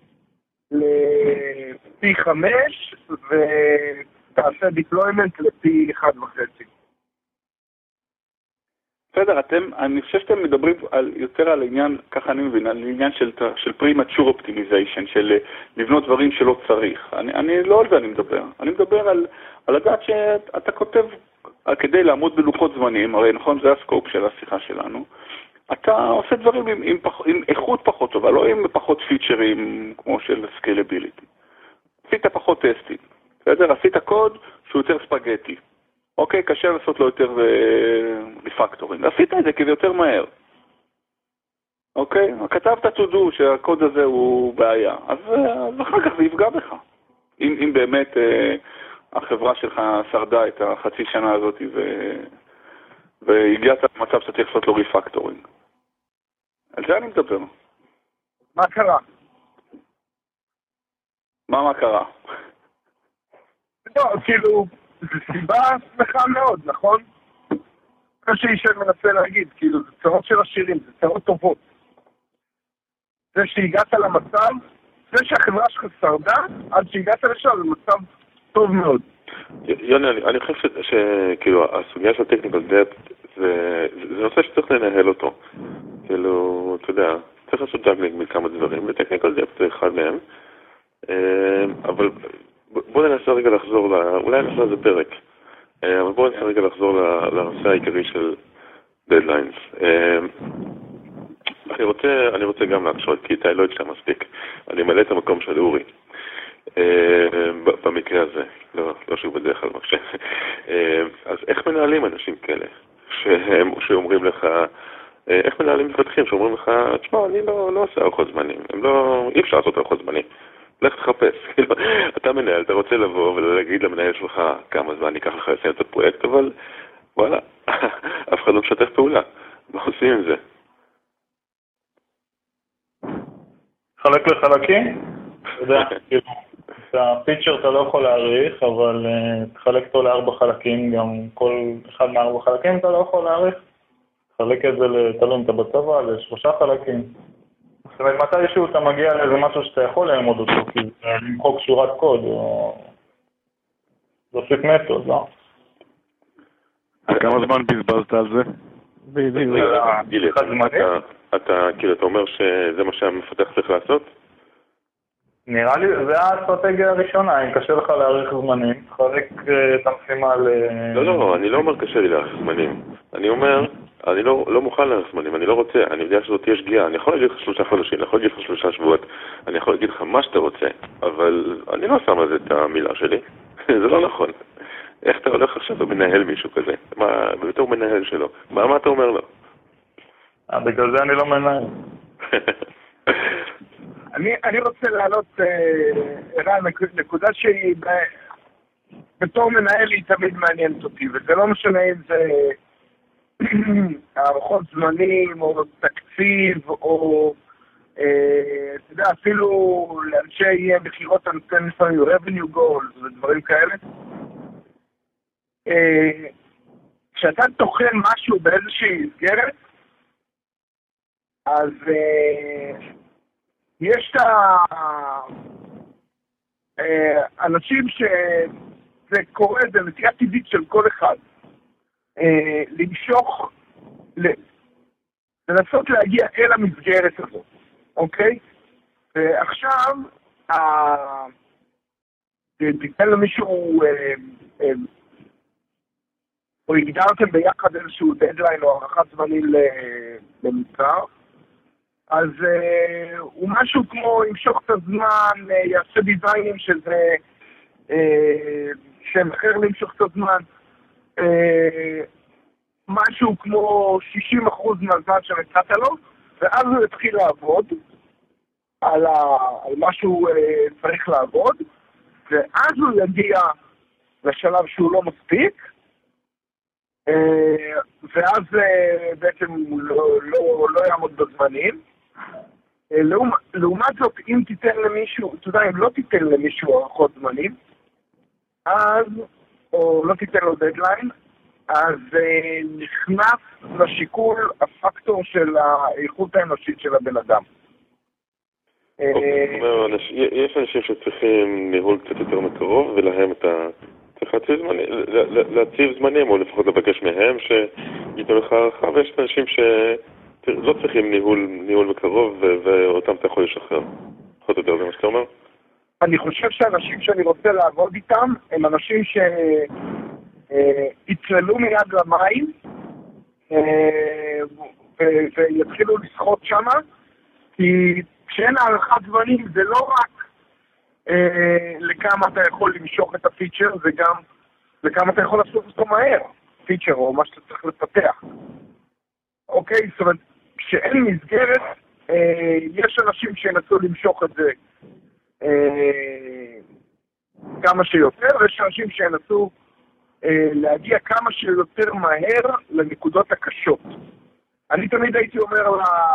Speaker 2: לפי 5 ותעשה deployment לפי 1.5.
Speaker 6: בסדר, אני חושב שאתם מדברים יותר על עניין, ככה אני מבין, על עניין של premature optimization, של לבנות דברים שלא צריך. אני לא על זה אני מדבר. אני מדבר על לדעת שאתה כותב, כדי לעמוד בלוחות זמנים, הרי נכון, זה הסקופ של השיחה שלנו, אתה עושה דברים עם איכות פחות טובה, לא עם פחות פיצ'רים כמו של scalability. עשית פחות טסטים, בסדר? עשית קוד שהוא יותר ספגטי. אוקיי, קשה לעשות לו יותר ריפקטורים. עשית את זה כי זה יותר מהר. אוקיי? כתבת to do שהקוד הזה הוא בעיה. אז אחר כך זה יפגע בך. אם באמת החברה שלך שרדה את החצי שנה הזאת והגיעת למצב שאתה צריך לעשות לו ריפקטורים. על זה אני מדבר.
Speaker 2: מה קרה?
Speaker 6: מה קרה?
Speaker 2: לא, כאילו... זו סיבה שמחה מאוד, נכון? כמו שאישל מנסה להגיד, כאילו, זה צרות של השירים, זה צרות טובות. זה שהגעת למצב, זה שהחברה שלך שרדה, עד שהגעת לשם, זה מצב טוב מאוד.
Speaker 1: יוני, אני חושב שכאילו, הסוגיה של טכניקל דפט, זה נושא שצריך לנהל אותו. כאילו, אתה יודע, צריך לעשות ג'אגלינג מכמה דברים, וטכניקל דפט זה אחד מהם. אבל... בואו ננסה רגע לחזור, אולי נעשה איזה פרק, אבל בואו ננסה רגע לחזור לנושא העיקרי של דדליינס. אני רוצה גם להקשות, כי איתי לא יצא מספיק. אני מלא את המקום של אורי, במקרה הזה, לא שהוא בדרך כלל מקשה. אז איך מנהלים אנשים כאלה, שאומרים לך, איך מנהלים מפתחים שאומרים לך, תשמע, אני לא עושה ארוחות זמנים, אי אפשר לעשות ארוחות זמנים. לך תחפש, אתה מנהל, אתה רוצה לבוא ולהגיד למנהל שלך כמה זמן ייקח לך לסיים את הפרויקט, אבל וואלה, אף אחד לא משתף פעולה. מה עושים עם זה?
Speaker 7: חלק לחלקים? אתה יודע, את הפיצ'ר אתה לא יכול להעריך, אבל תחלק אותו ל4 חלקים, גם כל אחד מ4 חלקים אתה לא יכול להעריך. תחלק את זה, תלוי אם אתה בצבא, ל3 חלקים. זאת אומרת, מתישהו אתה מגיע לאיזה משהו שאתה יכול ללמוד אותו, כי זה למחוק שורת קוד, או להוסיף מתוד, לא?
Speaker 3: כמה זמן בזבזת על זה?
Speaker 1: גילי, אתה אומר שזה מה שהמפתח צריך לעשות?
Speaker 7: נראה לי, זה האסטרטגיה הראשונה, אם קשה לך להאריך זמנים, תחלק את המשימה ל...
Speaker 1: לא, אני לא אומר קשה לי להאריך זמנים. אני אומר, אני לא מוכן להאריך זמנים, אני לא רוצה, אני יודע שזאת תהיה שגיאה, אני יכול להגיד לך 3 חודשים, אני יכול להגיד לך 3 שבועות, אני יכול להגיד לך מה שאתה רוצה, אבל אני לא שם על זה את המילה שלי, זה לא נכון. איך אתה הולך עכשיו ומנהל מישהו כזה? בתור מנהל שלו, מה אתה אומר לו?
Speaker 7: בגלל זה אני לא מנהל.
Speaker 2: אני רוצה להעלות, ערן, נקודה שהיא בתור מנהל היא תמיד מעניינת אותי, וזה לא משנה אם זה הערכות זמנים או תקציב או אתה יודע, אפילו לאנשי מחירות הנותן לפעמים revenue goals ודברים כאלה. כשאתה תוכל משהו באיזושהי מסגרת, אז יש את האנשים שזה קורה, זה נטייה טבעית של כל אחד. למשוך, לנסות להגיע אל המסגרת הזאת, אוקיי? ועכשיו, תיתן למישהו, או הגדרתם ביחד איזשהו דדליין או הערכת זמנים למוצר, אז הוא משהו כמו ימשוך את הזמן, יעשה דיזיינים שזה שם אחר למשוך קצת זמן, משהו כמו 60% מהזמן שנתת לו, ואז הוא יתחיל לעבוד על מה שהוא צריך לעבוד, ואז הוא יגיע לשלב שהוא לא מספיק, ואז בעצם הוא לא יעמוד בזמנים. לעומת זאת, אם תיתן למישהו, אתה יודע, אם לא תיתן למישהו הערכות זמנים, אז, או לא תיתן לו דדליין, אז נכנס לשיקול הפקטור של האיכות האנושית של הבן אדם.
Speaker 1: יש אנשים שצריכים ניהול קצת יותר מקרוב, ולהם אתה צריך להציב זמנים, או לפחות לבקש מהם שייתנו לך הערכה, ויש אנשים שלא צריכים ניהול מקרוב, ואותם אתה יכול לשחרר. פחות או יותר, זה מה שאתה אומר?
Speaker 2: אני חושב שאנשים שאני רוצה לעבוד איתם, הם אנשים שיצללו מיד למים, ויתחילו לשחות שמה, כי כשאין הערכת זמנים זה לא רק לכמה אתה יכול למשוך את הפיצ'ר, זה גם לכמה אתה יכול לעשות אותו מהר, פיצ'ר או מה שאתה צריך לפתח. אוקיי, זאת אומרת, כשאין מסגרת, יש אנשים שינסו למשוך את זה כמה שיותר, ויש אנשים שינסו להגיע כמה שיותר מהר לנקודות הקשות. אני תמיד הייתי אומר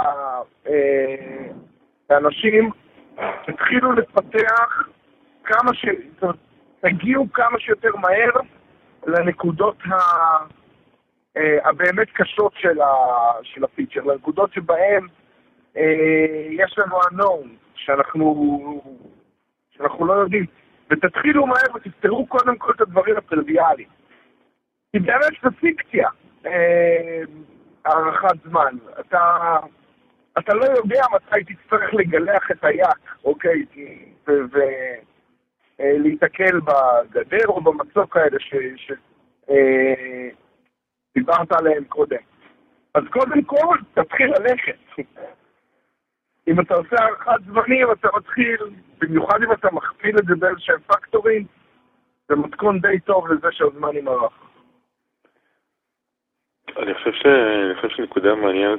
Speaker 2: לאנשים, תתחילו לפתח תגיעו כמה שיותר מהר לנקודות הבאמת קשות של הפיצ'ר, לנקודות שבהן יש לנו unknown, שאנחנו לא יודעים, ותתחילו מהר ותפתרו קודם כל את הדברים הטריוויאליים. כי באמת זה פיקציה, הערכת זמן. אתה לא יודע מתי תצטרך לגלח את היק, אוקיי, ולהתקל בגדר או במצוק האלה שדיברת עליהם קודם. אז קודם כל, תתחיל ללכת. אם אתה עושה הערכת זמנים, אתה מתחיל, במיוחד אם אתה מכפיל את זה באיזשהם פקטורים, זה מתכון די טוב לזה שהזמן ימרח.
Speaker 1: אני חושב שנקודה מעניינת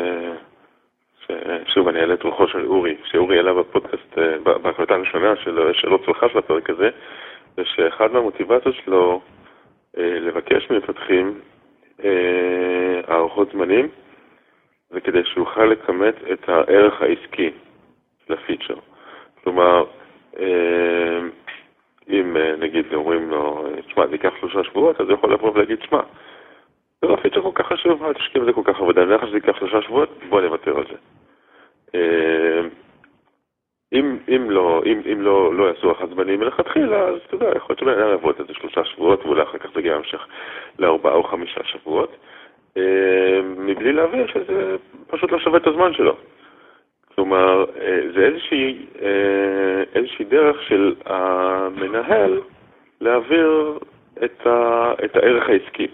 Speaker 1: שוב, אני אעלה את רוחו של אורי, שאורי העלה בפודקאסט, בהקלטה הראשונה שלא צלחה של הפרק הזה, זה שאחד מהמוטיבציות שלו לבקש ממפתחים הערכות זמנים, זה כדי שיוכל לכמת את הערך העסקי לפיצ'ר. כלומר, אם נגיד אומרים לו, תשמע, זה ייקח 3 שבועות, אז הוא יכול לבוא ולהגיד, תשמע, זה לא פיצ'ר כל כך חשוב, תשקיע בזה כל כך עבודה, אני לך שזה ייקח 3 שבועות, בוא נוותר על זה. אם לא יעשו הערכת זמנים מלכתחילה, אז אתה יודע, יכול להיות שבן אדם יעבוד את זה 3 שבועות, ואולי אחר כך זה גם ימשיך ל4 או 5 שבועות, מבלי להבין שזה פשוט לא שווה את הזמן שלו. כלומר, זה איזושהי דרך של המנהל להעביר את הערך העסקי,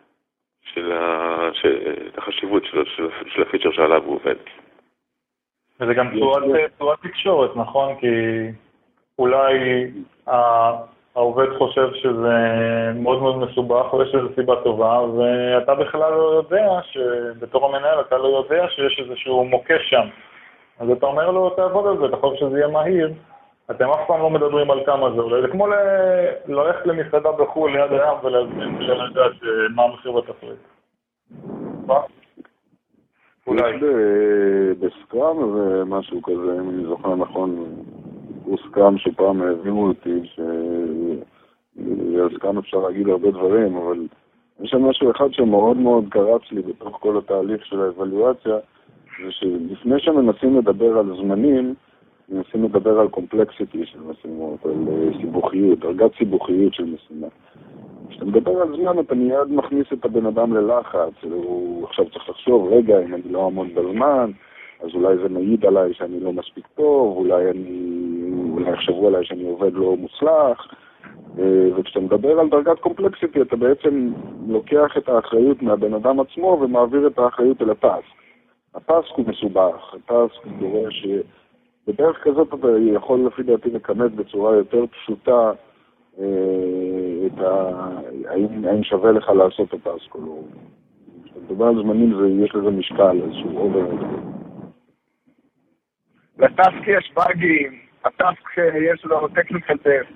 Speaker 1: את החשיבות של הפיצ'ר שעליו הוא עובד.
Speaker 7: וזה גם צורת תקשורת, נכון? כי אולי העובד חושב שזה מאוד מאוד מסובך ויש איזו סיבה טובה, ואתה בכלל לא יודע, שבתור המנהל אתה לא יודע שיש איזשהו מוקש שם. אז אתה אומר לו, תעבוד על זה, אתה חושב שזה יהיה מהיר, אתם אף פעם לא מדברים על כמה זה עולה. זה כמו ללכת למסעדה בחו"ל ליד הים ולדעת מה המחיר בתפריט. מה?
Speaker 3: אולי. בסקראם זה משהו כזה, אם אני זוכר נכון, הוא סקראם שפעם העבירו אותי, סקראם אפשר להגיד הרבה דברים, אבל יש שם משהו אחד שמאוד מאוד קרץ לי בתוך כל התהליך של האבלואציה, זה שלפני שמנסים לדבר על זמנים, מנסים לדבר על קומפלקסיטי של משימות, על סיבוכיות, דרגת סיבוכיות של משימה. כשאתה מדבר על זמן, אתה מיד מכניס את הבן אדם ללחץ, הוא עכשיו צריך לחשוב, רגע, אם אני לא עמוד בזמן, אז אולי זה מעיד עליי שאני לא מספיק טוב, אולי יחשבו עליי שאני עובד לא מוצלח, וכשאתה מדבר על דרגת קומפלקסיטי, אתה בעצם לוקח את האחריות מהבן אדם עצמו ומעביר את האחריות אל הטאסק. הטאסק הוא מסובך, הטאסק הוא דורש, בדרך כזאת אתה יכול לפי דעתי לכמת בצורה יותר פשוטה
Speaker 8: האם שווה לך לעשות את הטאסק או לא. כשאתה מדבר על זמנים, יש לזה משקל, איזשהו אובר.
Speaker 2: לטאסק יש באגים, הטאסק יש לו טכניקל טסט.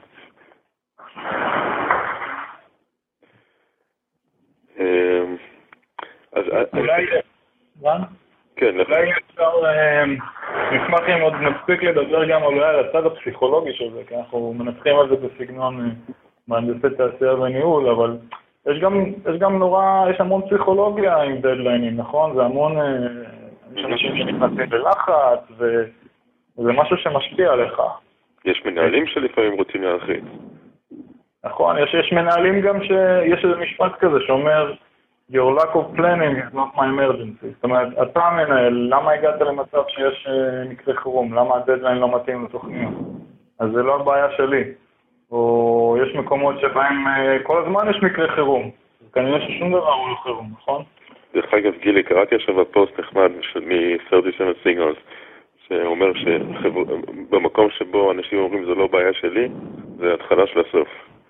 Speaker 7: אולי, רן?
Speaker 1: כן,
Speaker 7: אולי אפשר, נשמח אם עוד נספיק לדבר גם אולי על הצד הפסיכולוגי של זה, כי אנחנו מנתחים על זה בסגנון מהנדסי תעשייה וניהול, אבל יש המון פסיכולוגיה עם דדליינים, נכון? זה המון, יש אנשים שנכנסים בלחץ, וזה משהו שמשפיע עליך.
Speaker 1: יש מנהלים שלפעמים רוצים להרחיב.
Speaker 7: נכון, יש מנהלים גם שיש איזה משפט כזה שאומר, Your lack of planning is not my emergency. זאת אומרת, אתה מנהל, למה הגעת למצב שיש מקרה חירום? למה הדדליין לא מתאים לתוכניות? אז זה לא הבעיה שלי. או יש מקומות שבהם כל הזמן יש מקרה חירום. כנראה ששום דבר הוא לא חירום, נכון?
Speaker 1: דרך אגב, גילי, קראתי עכשיו בפוסט נחמד מ-37 Signals, שאומר שבמקום שבו אנשים אומרים זו לא בעיה שלי, זה התחלה של הסוף.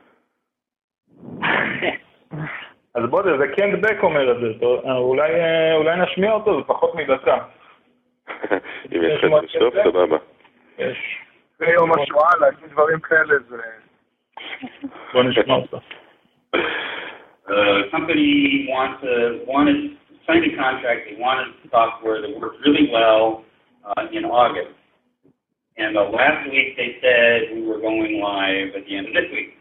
Speaker 7: אז בוא, זה קנט בק אומר את זה, אולי נשמיע אותו, זה פחות מדקה.
Speaker 1: אם יש לך בסוף, סבבה.
Speaker 7: יש.
Speaker 2: זה יום השואה, להגיד דברים כאלה, זה...
Speaker 7: בוא נשמע אותו.
Speaker 9: Company wanted signed a contract, they wanted software that worked really well in August. And last week they said we were going live at the end of this week.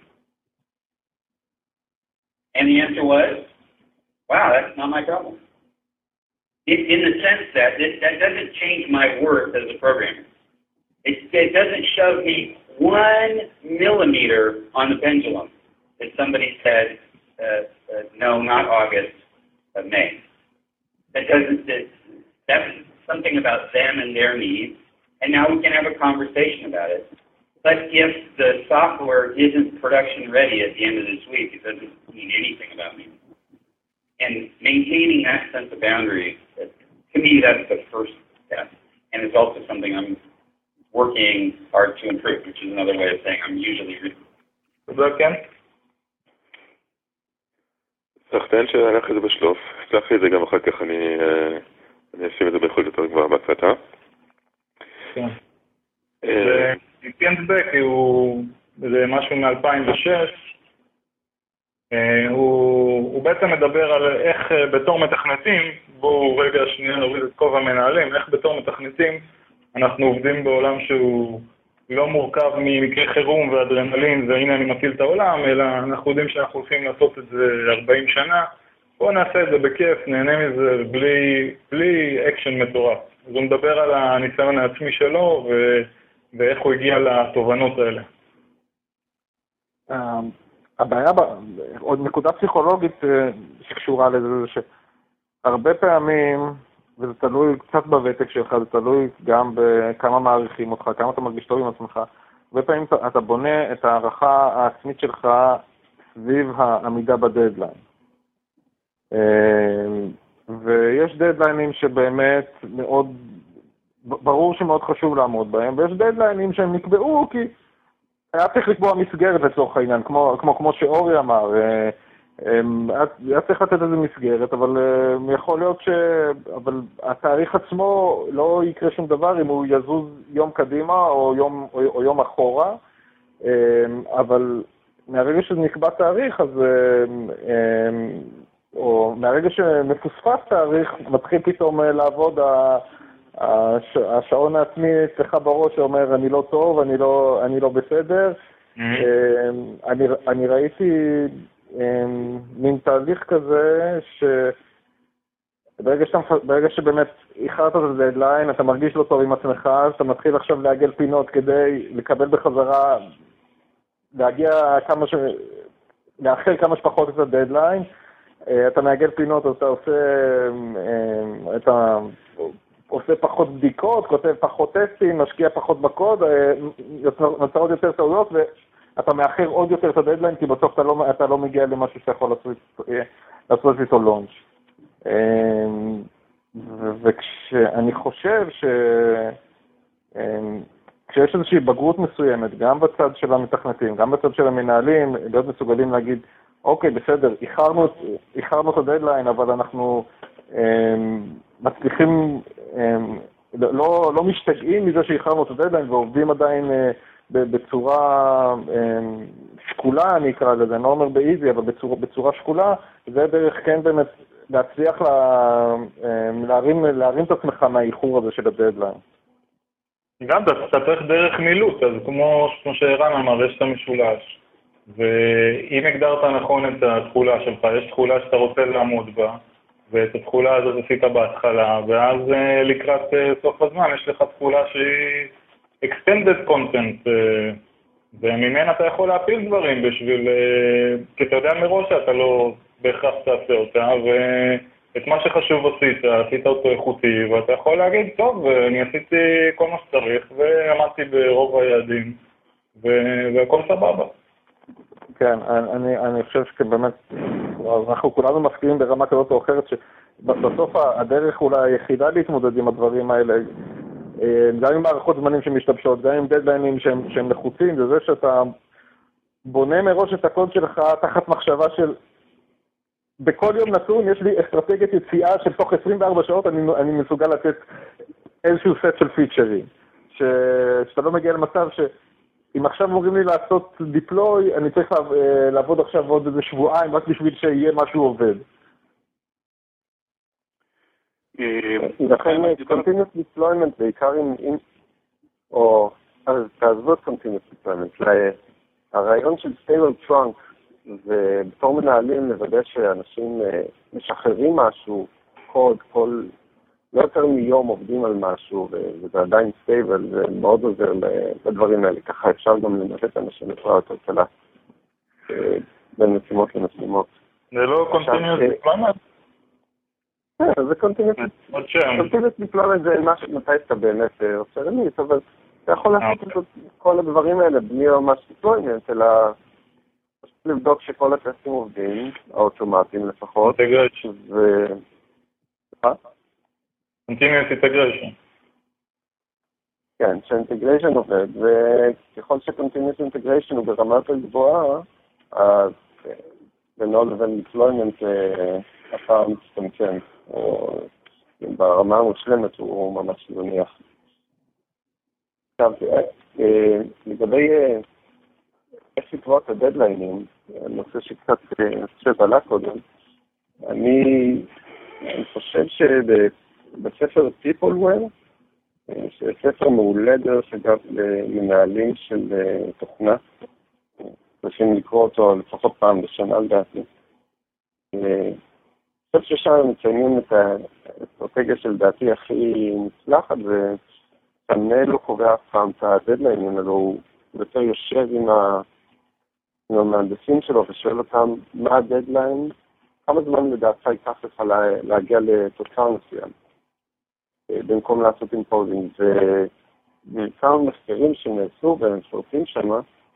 Speaker 9: And the answer was, wow, that's not my problem. In the sense that that doesn't change my worth as a programmer. It doesn't shove me 1 millimeter on the pendulum that somebody said, no, not August, but May. That's something about them and their needs, and now we can have a conversation about it. But if the software isn't production ready at the end of this week, it doesn't mean anything about me. And maintaining that sense of boundary, to me, that's the first step. And it's also something I'm working hard to improve, which is another way of saying I'm usually...
Speaker 7: Is that again?
Speaker 1: סחטן שהלך את זה בשלוף, הצלחתי את זה גם אחר כך, אני אשים את זה באיכות יותר גבוהה בהקלטה.
Speaker 7: כן. קנט בק זה משהו מ-2006, הוא בעצם מדבר על איך בתור מתכנתים, בואו רגע שנייה נוריד את כובע המנהלים, איך בתור מתכנתים אנחנו עובדים בעולם שהוא לא מורכב ממקרה חירום ואדרנלין, והנה אני מטיל את העולם, אלא אנחנו יודעים שאנחנו הולכים לעשות את זה 40 שנה, בואו נעשה את זה בכיף, נהנה מזה בלי אקשן מטורף. אז הוא מדבר על הניסיון העצמי שלו ואיך הוא הגיע לתובנות האלה.
Speaker 5: הבעיה, עוד נקודה פסיכולוגית שקשורה לזה, זה שהרבה פעמים, וזה תלוי קצת בוותק שלך, זה תלוי גם בכמה מעריכים אותך, כמה אתה מרגיש טוב עם עצמך. הרבה פעמים אתה בונה את הערכה העצמית שלך סביב העמידה בדדליין. ויש דדליינים שבאמת מאוד, ברור שמאוד חשוב לעמוד בהם, ויש דדליינים שהם נקבעו כי היה צריך לקבוע מסגרת לצורך העניין, כמו שאורי אמר, היה צריך לתת איזה מסגרת, אבל יכול להיות אבל התאריך עצמו לא יקרה שום דבר אם הוא יזוז יום קדימה או יום אחורה, אבל מהרגע שזה נקבע תאריך, אז או מהרגע שמפוספס תאריך, מתחיל פתאום לעבוד השעון העצמי אצלך בראש שאומר אני לא טוב, אני לא בסדר. אני ראיתי מין תהליך כזה ברגע שבאמת איחרת את הדדליין, אתה מרגיש לא טוב עם עצמך, אז אתה מתחיל עכשיו לעגל פינות כדי לקבל בחזרה, לאחר כמה שפחות את הדדליין. אתה מעגל פינות, אז אתה עושה פחות בדיקות, כותב פחות טסטים, משקיע פחות בקוד, נוצרות יותר טעויות, ואתה מאחר עוד יותר את הדדליין, כי בסוף אתה לא מגיע למשהו שיכול לעשות איתו לונץ'. וכשאני חושב כשיש איזושהי בגרות מסוימת, גם בצד של המתכנתים, גם בצד של המנהלים, להיות מסוגלים להגיד, אוקיי, בסדר, איחרנו את הדדליין, אבל אנחנו מצליחים, לא משתגעים מזה שאיחרנו את הדדליין, ועובדים עדיין בצורה שקולה, אני אקרא לזה, אני לא אומר באיזי, אבל בצורה שקולה, זה דרך כן באמת להצליח להרים את עצמך מהאיחור הזה של הדדליין.
Speaker 7: גם אתה צריך דרך מילוט, אז כמו שערן אמר, יש את המשולש. ואם הגדרת נכון את התחולה שלך, יש תחולה שאתה רוצה לעמוד בה, ואת התחולה הזאת עשית בהתחלה, ואז לקראת סוף הזמן יש לך תחולה שהיא extended content, וממנה אתה יכול להפיל דברים בשביל, כי אתה יודע מראש שאתה לא בהכרח תעשה אותה, ואת מה שחשוב עשית אותו איכותי, ואתה יכול להגיד, טוב, אני עשיתי כל מה שצריך, ועמדתי ברוב היעדים, והכל סבבה.
Speaker 5: כן, אני חושב שבאמת, אנחנו כולנו מסכימים ברמה כזאת או אחרת, שבסוף הדרך אולי היחידה להתמודד עם הדברים האלה, גם עם מערכות זמנים שמשתבשות, גם עם דדליינים שהם לחוצים, זה זה שאתה בונה מראש את הקוד שלך תחת מחשבה של בכל יום נתון יש לי אסטרטגיית יציאה של תוך 24 שעות אני מסוגל לתת איזשהו סט של פיצ'רים, שאתה לא מגיע למצב שאם עכשיו מורים לי לעשות דיפלוי, אני צריך לעבוד עכשיו עוד איזה שבועיים רק בשביל שיהיה משהו עובד.
Speaker 4: לכן continuous deployment בעיקר או תעזבו את continuous deployment, הרעיון של stable trunk ובתור מנהלים לוודא שאנשים משחררים משהו, קוד, לא יותר מיום עובדים על משהו וזה עדיין stable, זה מאוד עוזר לדברים האלה, ככה אפשר גם לנתת את אנשים בצורה יותר קלה בין משימות למשימות.
Speaker 7: זה לא continuous deployment?
Speaker 4: זה continuous deployment זה מתי אתה באמת עושה רמית, אבל אתה יכול לעשות את כל הדברים האלה בלי ממש deployment, אלא לבדוק שכל הטסטים עובדים, האוטומטיים לפחות.
Speaker 7: Integration.
Speaker 4: Continuous
Speaker 7: integration.
Speaker 4: כן, ש-integration עובד, וככל ש-continuous integration הוא ברמה יותר גבוהה, אז בינו לבין deployment הפעם מצטמצם, או ברמה המושלמת הוא ממש זניח. עכשיו, לגבי איך לקבוע את הדדליינים, הנושא שקצת עלה קודם, אני חושב שבספר PeopleWare, שספר מעולה דרך אגב למנהלים של תוכנה, צריכים לקרוא אותו לפחות פעם בשנה לדעתי. אני חושב ששם מציינים את האסטרטגיה של דעתי הכי מוצלחת, והמנהל לא קובע אף פעם את הדדליינים, אלא הוא יותר יושב עם המהנדסים שלו ושואל אותם מה הדדליין, כמה זמן לדעתך ייקח לך להגיע לתוצאה מסוים, במקום לעשות אימפוזינג. וכמה מחקרים שנעשו והם שורפים שם,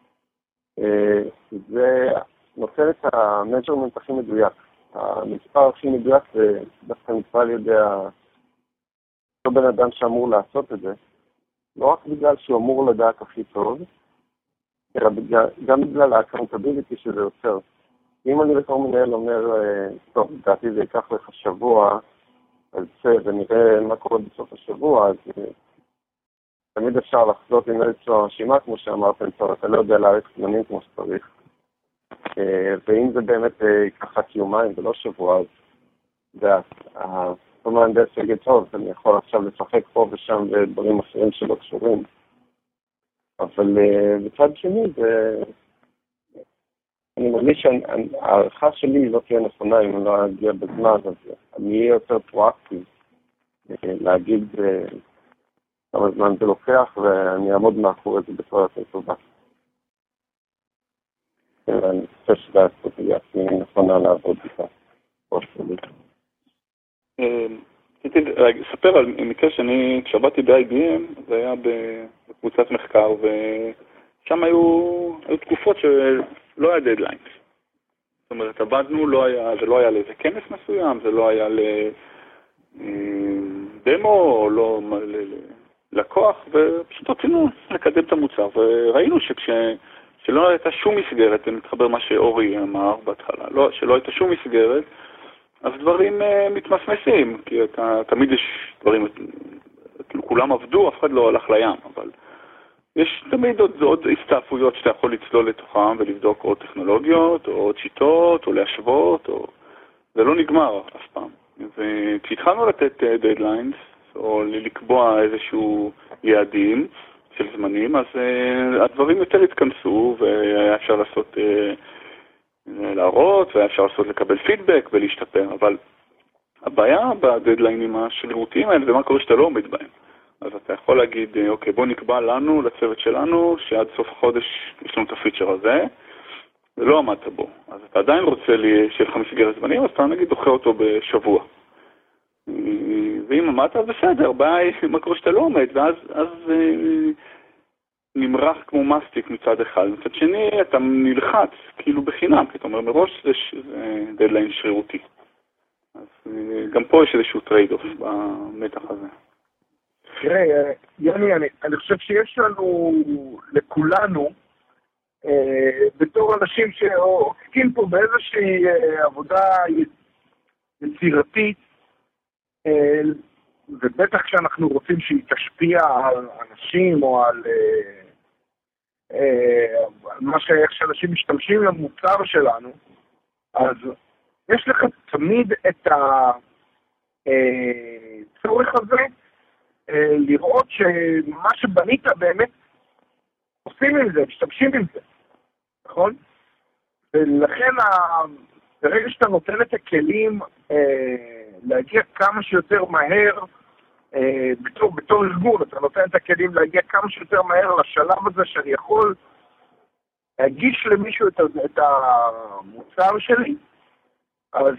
Speaker 4: זה נותן את המז'רמנט הכי מדויק. המספר הכי מדויק זה דווקא נקרא על ידי אותו בן אדם שאמור לעשות את זה, לא רק בגלל שהוא אמור לדעת הכי טוב, אלא גם בגלל האקאונטביליטי שזה יוצר. אם אני בתור מנהל אומר, טוב, לדעתי זה ייקח לך שבוע, אז ונראה מה קורה בסוף השבוע, אז תמיד אפשר לחזות עם איזושהי רשימה, כמו שאמרתם, טוב, אתה לא יודע להעריך זמנים כמו שצריך. ואם זה באמת ייקח רק יומיים ולא שבוע, אז אותו מהנדס יגיד, טוב, אני יכול עכשיו לשחק פה ושם ודברים אחרים שלא קשורים. אבל בצד שני, אני מרגיש שהערכה שלי לא תהיה נכונה אם אני לא אגיע בזמן, אז אני אהיה יותר פרואקטיב, להגיד כמה זמן זה לוקח, ואני אעמוד מאחורי זה בצורה יותר טובה. אני חושב שזה האסטרטגיה הכי נכונה לעבוד איתה.
Speaker 6: רציתי לספר על מקרה שאני, כשעבדתי ב-IBM, זה היה בקבוצת מחקר, ושם היו תקופות שלא היה דדליין. זאת אומרת, עבדנו, זה לא היה לאיזה כנס מסוים, זה לא היה לדמו, או לא לקוח, ופשוט רצינו לקדם את המוצר, וראינו שלא הייתה שום מסגרת, אני מתחבר מה שאורי אמר בהתחלה, שלא הייתה שום מסגרת, אז דברים מתמסמסים, כי תמיד יש דברים, כולם עבדו, אף אחד לא הלך לים, אבל יש תמיד עוד הסתעפויות שאתה יכול לצלול לתוכם ולבדוק עוד טכנולוגיות, או עוד שיטות, או להשוות, זה לא נגמר אף פעם. וכשהתחלנו לתת דדליינס, או לקבוע איזשהו יעדים של זמנים, אז הדברים יותר התכנסו, והיה אפשר לעשות, להראות, והיה אפשר לעשות לקבל פידבק ולהשתפר, אבל הבעיה בדדליינים השרירותיים האלה, זה מה קורה שאתה לא עומד בהם. אז אתה יכול להגיד, אוקיי, בוא נקבע לנו, לצוות שלנו, שעד סוף החודש יש לנו את הפיצ'ר הזה, ולא עמדת בו. אז אתה עדיין רוצה שיהיה לך מסגרת זמנים, אז אתה נגיד דוחה אותו בשבוע. ואם עמדת, אז בסדר, בעיה מה קורה שאתה לא עומד, ואז נמרח כמו מסטיק מצד אחד. מצד שני, אתה נלחץ כאילו בחינם, כי אתה אומר מראש זה דדליין שרירותי. אז גם פה יש איזשהו טרייד-אוף במתח הזה.
Speaker 2: תראה, יוני, אני חושב שיש לנו, לכולנו, בתור אנשים שעוסקים פה באיזושהי עבודה יצירתית, ובטח כשאנחנו רוצים שהיא תשפיע על אנשים או על מה שאיך שאנשים משתמשים למוצר שלנו, אז יש לך תמיד את הצורך הזה לראות שמה שבנית באמת עושים עם זה, משתמשים עם זה, נכון? ולכן ברגע שאתה נותן את הכלים להגיע כמה שיותר מהר, בתור ארגון, אתה נותן את הכלים להגיע כמה שיותר מהר לשלב הזה שאני יכול להגיש למישהו את המוצר שלי, אז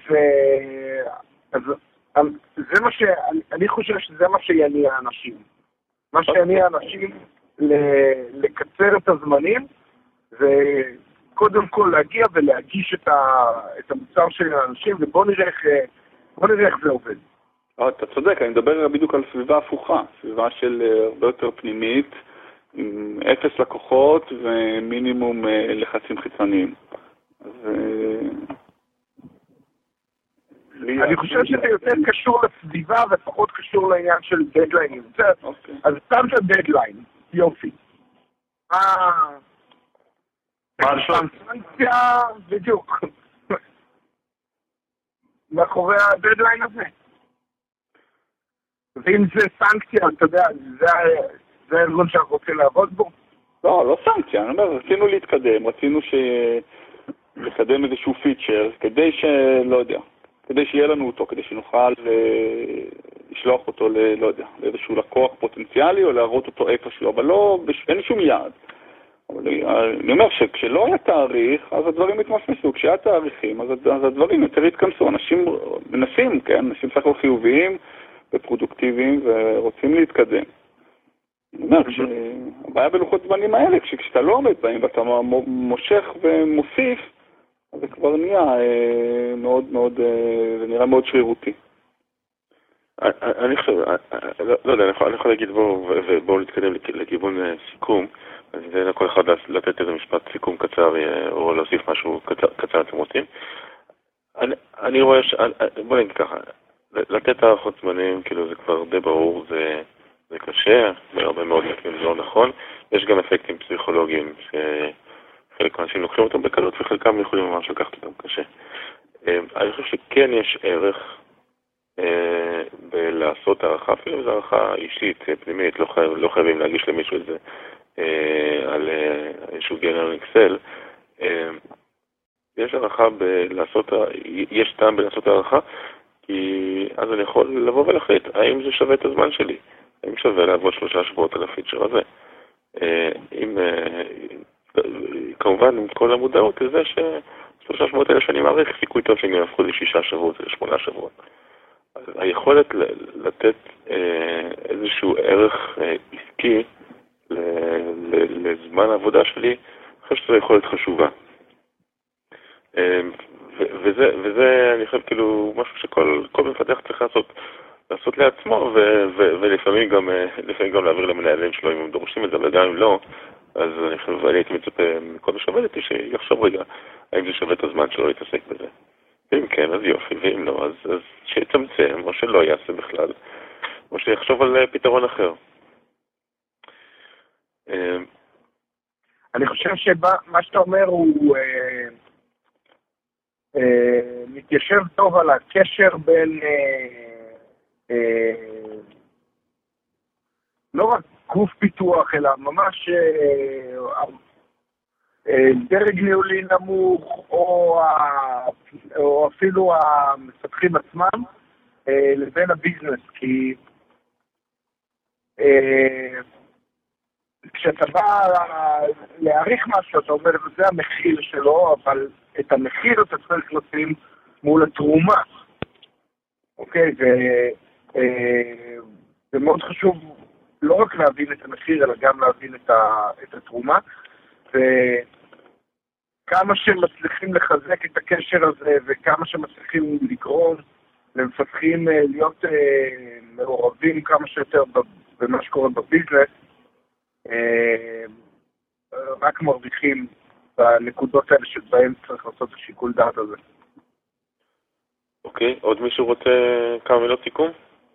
Speaker 2: זה מה אני חושב שזה מה שיניע האנשים. מה שיניע האנשים לקצר את הזמנים, וקודם כל להגיע ולהגיש את המוצר של האנשים, ובוא נראה איך זה עובד.
Speaker 6: אתה צודק, אני מדבר בדיוק על סביבה הפוכה, סביבה של הרבה יותר פנימית, עם 0 לקוחות ומינימום לחצים חיצוניים. אז
Speaker 2: אני חושב שזה יותר קשור לסביבה ופחות קשור לעניין של דדליינים. אז שמת דדליין, יופי. מה סנקציה בדיוק מאחורי הדדליין הזה? ואם זה סנקציה, אתה יודע, זה הארגון שאנחנו רוצים לעבוד בו?
Speaker 6: לא סנקציה, אני אומר, רצינו להתקדם, רצינו לקדם איזשהו פיצ'ר, כדי שלא יודע, כדי שיהיה לנו אותו, כדי שנוכל לשלוח אותו לא יודע, לאיזשהו לקוח פוטנציאלי או להראות אותו איפשהו, אבל לא, אין שום יעד. אבל אני אומר שכשלא היה תאריך, אז הדברים מתמסמסו. כשהיה תאריכים, אז הדברים יותר התכנסו. אנשים מנסים, כן? אנשים סך הכל חיוביים ופרודוקטיביים ורוצים להתקדם. אני אומר שהבעיה בלוחות זמנים האלה, כשאתה לא עומד בהם ואתה מושך ומוסיף, אז זה כבר נהיה מאוד מאוד, זה נראה מאוד שרירותי.
Speaker 1: אני חושב, לא יודע, אני יכול להגיד בואו נתקדם לכיוון סיכום, אז זה לכל אחד לתת איזה משפט סיכום קצר או להוסיף משהו קצר אתם רוצים. אני רואה, בוא נגיד ככה, לתת הערכות זמנים, כאילו זה כבר די ברור, זה קשה, בהרבה מאוד מקרים זה לא נכון. יש גם אפקטים פסיכולוגיים שחלק מהאנשים לוקחים אותם בקלות וחלקם יכולים ממש לקחת אותם קשה. אני חושב שכן יש ערך בלעשות הערכה, אפילו אם זו הערכה אישית, פנימית, לא חייבים להגיש למישהו את זה על איזשהו גנרל אקסל. יש הערכה יש טעם בלעשות הערכה, כי אז אני יכול לבוא ולהחליט, האם זה שווה את הזמן שלי? האם שווה לעבוד 3 שבועות על הפיצ'ר הזה? כמובן, עם כל המודעות לזה ש3 שבועות האלה שאני מעריך, סיכוי טוב שאני יהפכו ל6 שבועות ל8 שבועות. אז היכולת לתת איזשהו ערך עסקי לזמן העבודה שלי, אני חושב שזו יכולת חשובה. וזה אני חושב כאילו משהו שכל מפתח צריך לעשות. לעשות לעצמו, ולפעמים גם להעביר למנהלים שלו אם הם דורשים את זה, אבל גם אם לא, אז אני הייתי מצפה מכל מי שעובד איתי שיחשוב רגע האם זה שווה את הזמן שלו להתעסק בזה. ואם כן, אז יופי, ואם לא, אז שיצמצם, או שלא יעשה בכלל, או שיחשוב על פתרון אחר.
Speaker 2: אני חושב שמה שאתה אומר הוא מתיישב טוב על הקשר בין לא רק גוף פיתוח, אלא ממש דרג ניהולי נמוך, או אפילו המפתחים עצמם, לבין הביזנס. כי כשאתה בא להעריך משהו, אתה אומר, זה המחיר שלו, אבל את המחיר אתה צריך לשים מול התרומה. אוקיי? זה מאוד חשוב לא רק להבין את המחיר, אלא גם להבין את התרומה. וכמה שמצליחים לחזק את הקשר הזה, וכמה שמצליחים לגרום למפתחים להיות מעורבים כמה שיותר במה שקורה בביזנס, רק מרוויחים בנקודות האלה שבהם צריך לעשות את השיקול דעת הזה.
Speaker 1: אוקיי, עוד מישהו רוצה כמה מילות סיכום?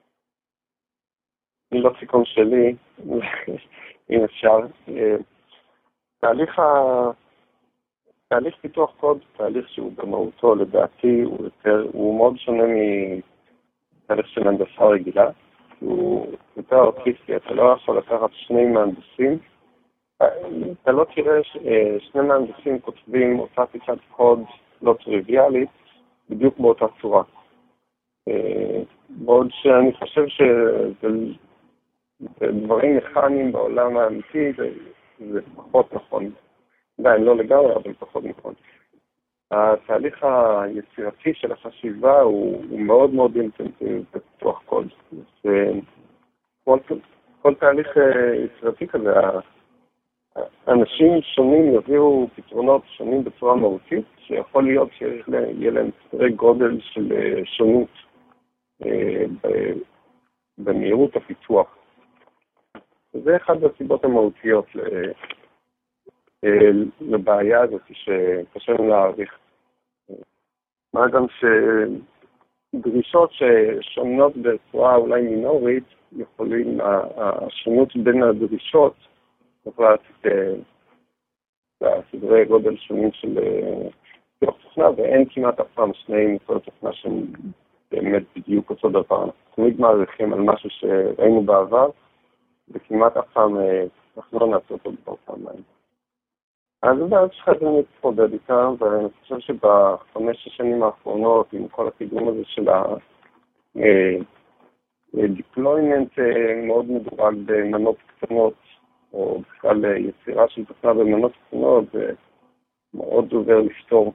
Speaker 4: מילות סיכום שלי, אם אפשר. תהליך פיתוח קוד, תהליך שהוא במהותו לדעתי, הוא מאוד שונה מתהליך של הנדסה רגילה. הוא יותר אוטיסטי, אתה לא יכול לקחת שני מהנדסים. אתה לא תראה שני מהנדסים כותבים אותה פיסת קוד לא טריוויאלית, בדיוק באותה צורה. בעוד שאני חושב שדברים מכניים בעולם האמיתי זה פחות נכון. עדיין לא לגמרי, אבל פחות נכון. התהליך היצירתי של החשיבה הוא מאוד מאוד אינטנסיבי בפיתוח קוד. כל תהליך יצירתי כזה, אנשים שונים יביאו פתרונות שונים בצורה מהותית, שיכול להיות שיהיה להם סדרי גודל של שונות במהירות הפיתוח. וזה אחד הסיבות המהותיות לבעיה הזאת שקשה לנו להעריך. מה גם שדרישות ששונות בצורה אולי מינורית, יכולים, השונות בין הדרישות יכולה לסדרי גודל שונים של פיתוח תוכנה, ואין כמעט אף פעם שני מוצרי תוכנה שהם באמת בדיוק אותו דבר. אנחנו תמיד מעריכים על משהו שראינו בעבר, וכמעט אף פעם אנחנו לא נעשה אותו דבר פעמיים. אז זה בעיות שלך זה מתמודד איתם, ואני חושב שבחמש השנים האחרונות, עם כל הקידום הזה של ה-deployment מאוד מדורג במנות קטנות, או בכלל יצירה של תוכנה במנות קטנות, זה מאוד עובר לפתור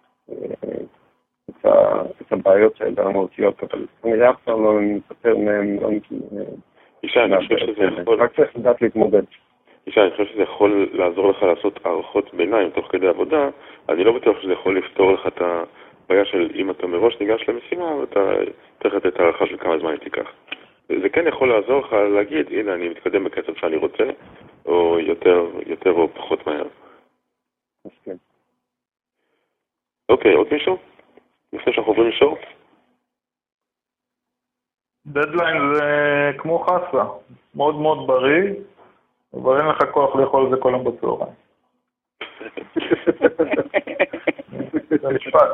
Speaker 4: את הבעיות האלה המהותיות, אבל אני אף פעם לא מתפטר מהם, לא
Speaker 1: ישי, אני חושב שזה יכול...
Speaker 4: רק צריך לדעת להתמודד.
Speaker 1: ישי, אני חושב שזה יכול לעזור לך לעשות הערכות ביניים תוך כדי עבודה. אני לא בטוח שזה יכול לפתור לך את הבעיה של אם אתה מראש ניגש למשימה, ואתה צריך לתת הערכה של כמה זמן היא תיקח. זה כן יכול לעזור לך להגיד, הנה, אני מתקדם בקצב שאני רוצה, או יותר או פחות מהר.
Speaker 4: כן.
Speaker 1: אוקיי, עוד מישהו? לפני שאנחנו עוברים לשור?
Speaker 7: דדליין זה כמו חסה, מאוד מאוד בריא, אבל אין לך כוח לאכול את זה כל יום בצהריים. זה משפט.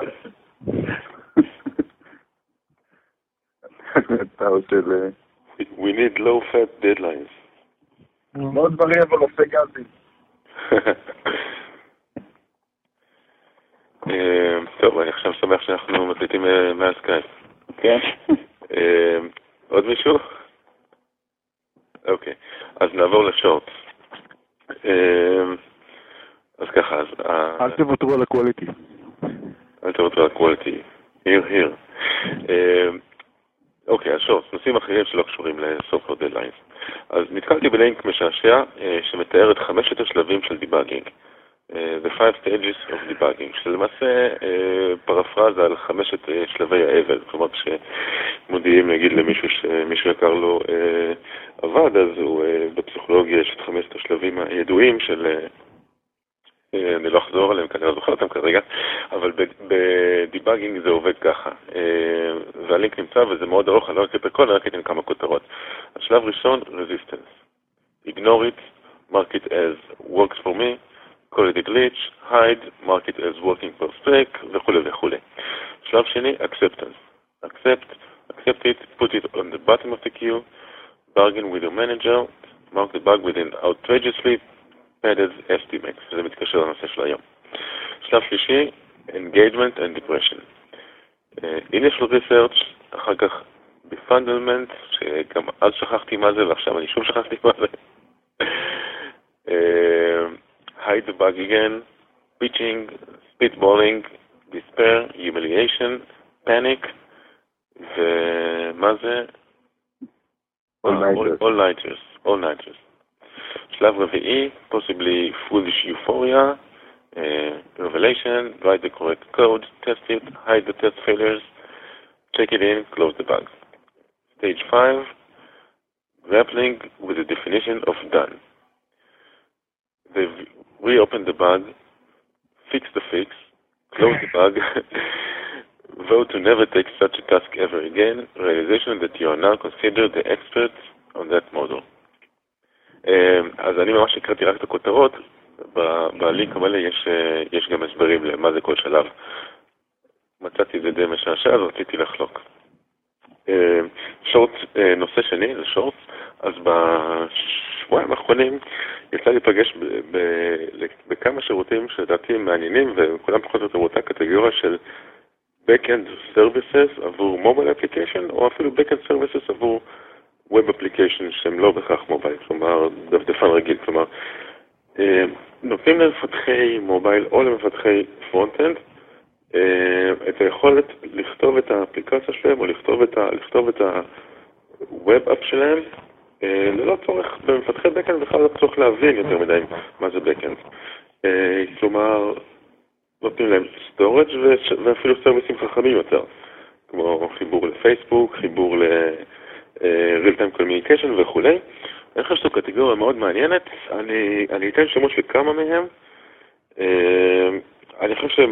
Speaker 1: We need low-fat deadlines.
Speaker 2: מאוד בריא, אבל עושה גזים.
Speaker 1: טוב, אני עכשיו שמח שאנחנו מקליטים מהסקייפ.
Speaker 6: כן.
Speaker 1: עוד מישהו? אוקיי, אז נעבור לשורט. אז ככה, אז...
Speaker 3: אל תוותרו על הקואליטי.
Speaker 1: אל תוותרו על הקואליטי. here. אוקיי, אז שורט, נושאים אחרים שלא קשורים ל-software deadlines. אז נתקלתי בלינק משעשע שמתאר את 5 השלבים של דיבאגינג. The 5 Stages of Debugging, שזה למעשה פרפרזה על 5 שלבי האבל. כלומר, כשמודיעים נגיד למישהו שמישהו יקר לו עבד, אז הוא בפסיכולוגיה יש את 5 השלבים הידועים של, אני לא אחזור עליהם, כי אני לא זוכר אותם כרגע, אבל בדיבאגינג זה עובד ככה. והלינק נמצא וזה מאוד ארוך, אני לא אקריא את הכל, אני רק אתן כמה כותרות. השלב ראשון, Resistance. Ignore it, mark it as works for me, call it a glitch, hide, mark it as working per spec, וכו' וכו'. שלב שני, acceptance. Accept it, put it on the bottom of the queue, bargain with your manager, mark the bug within outrageously padded estimates. זה מתקשר לנושא של היום. שלב שלישי, engagement and depression. initial research, אחר כך befundlement, שגם אז שכחתי מה זה ועכשיו אני שוב שכחתי מה זה. Hide the bug again, pitching, spitballing, despair, humiliation, panic, ומה זה? All nighters. שלב רביעי, possibly foolish euphoria, revelation, write the correct code, test it, hide the test failures, check it in, close the bug. Stage 5, grappling with the definition of done. They've reopened the bug, fix the fix, close the bug, vow to never take such a task ever again, realization that you are now considered the expert on that model. אז אני ממש הקראתי רק את הכותרות, בלינק המלא יש גם הסברים למה זה כל שלב. מצאתי את זה די משעשע, אז רציתי לחלוק. שורט, נושא שני, זה שורט, אז בשבועיים האחרונים יצא להיפגש בכמה שירותים שלדעתי מעניינים, וכולם פחות או יותר באותה קטגוריה של Backend Services עבור Mobile Application, או אפילו Backend Services עבור Web Application שהם לא בכך מובייל, כלומר דפדפן רגיל, כלומר נותנים למפתחי מובייל או למפתחי פרונט-אנד את היכולת לכתוב את האפליקציה שלהם או לכתוב את ה-Web App שלהם ללא צורך במפתחי Backend, בכלל לא צורך להבין יותר מדי מה זה Backend. כלומר, נותנים להם storage ואפילו סרוויסים חכמים יותר, כמו חיבור לפייסבוק, חיבור ל-real-time communication וכו'. אני חושב שזו קטגוריה מאוד מעניינת, אני אתן שימוש לכמה מהם. אני חושב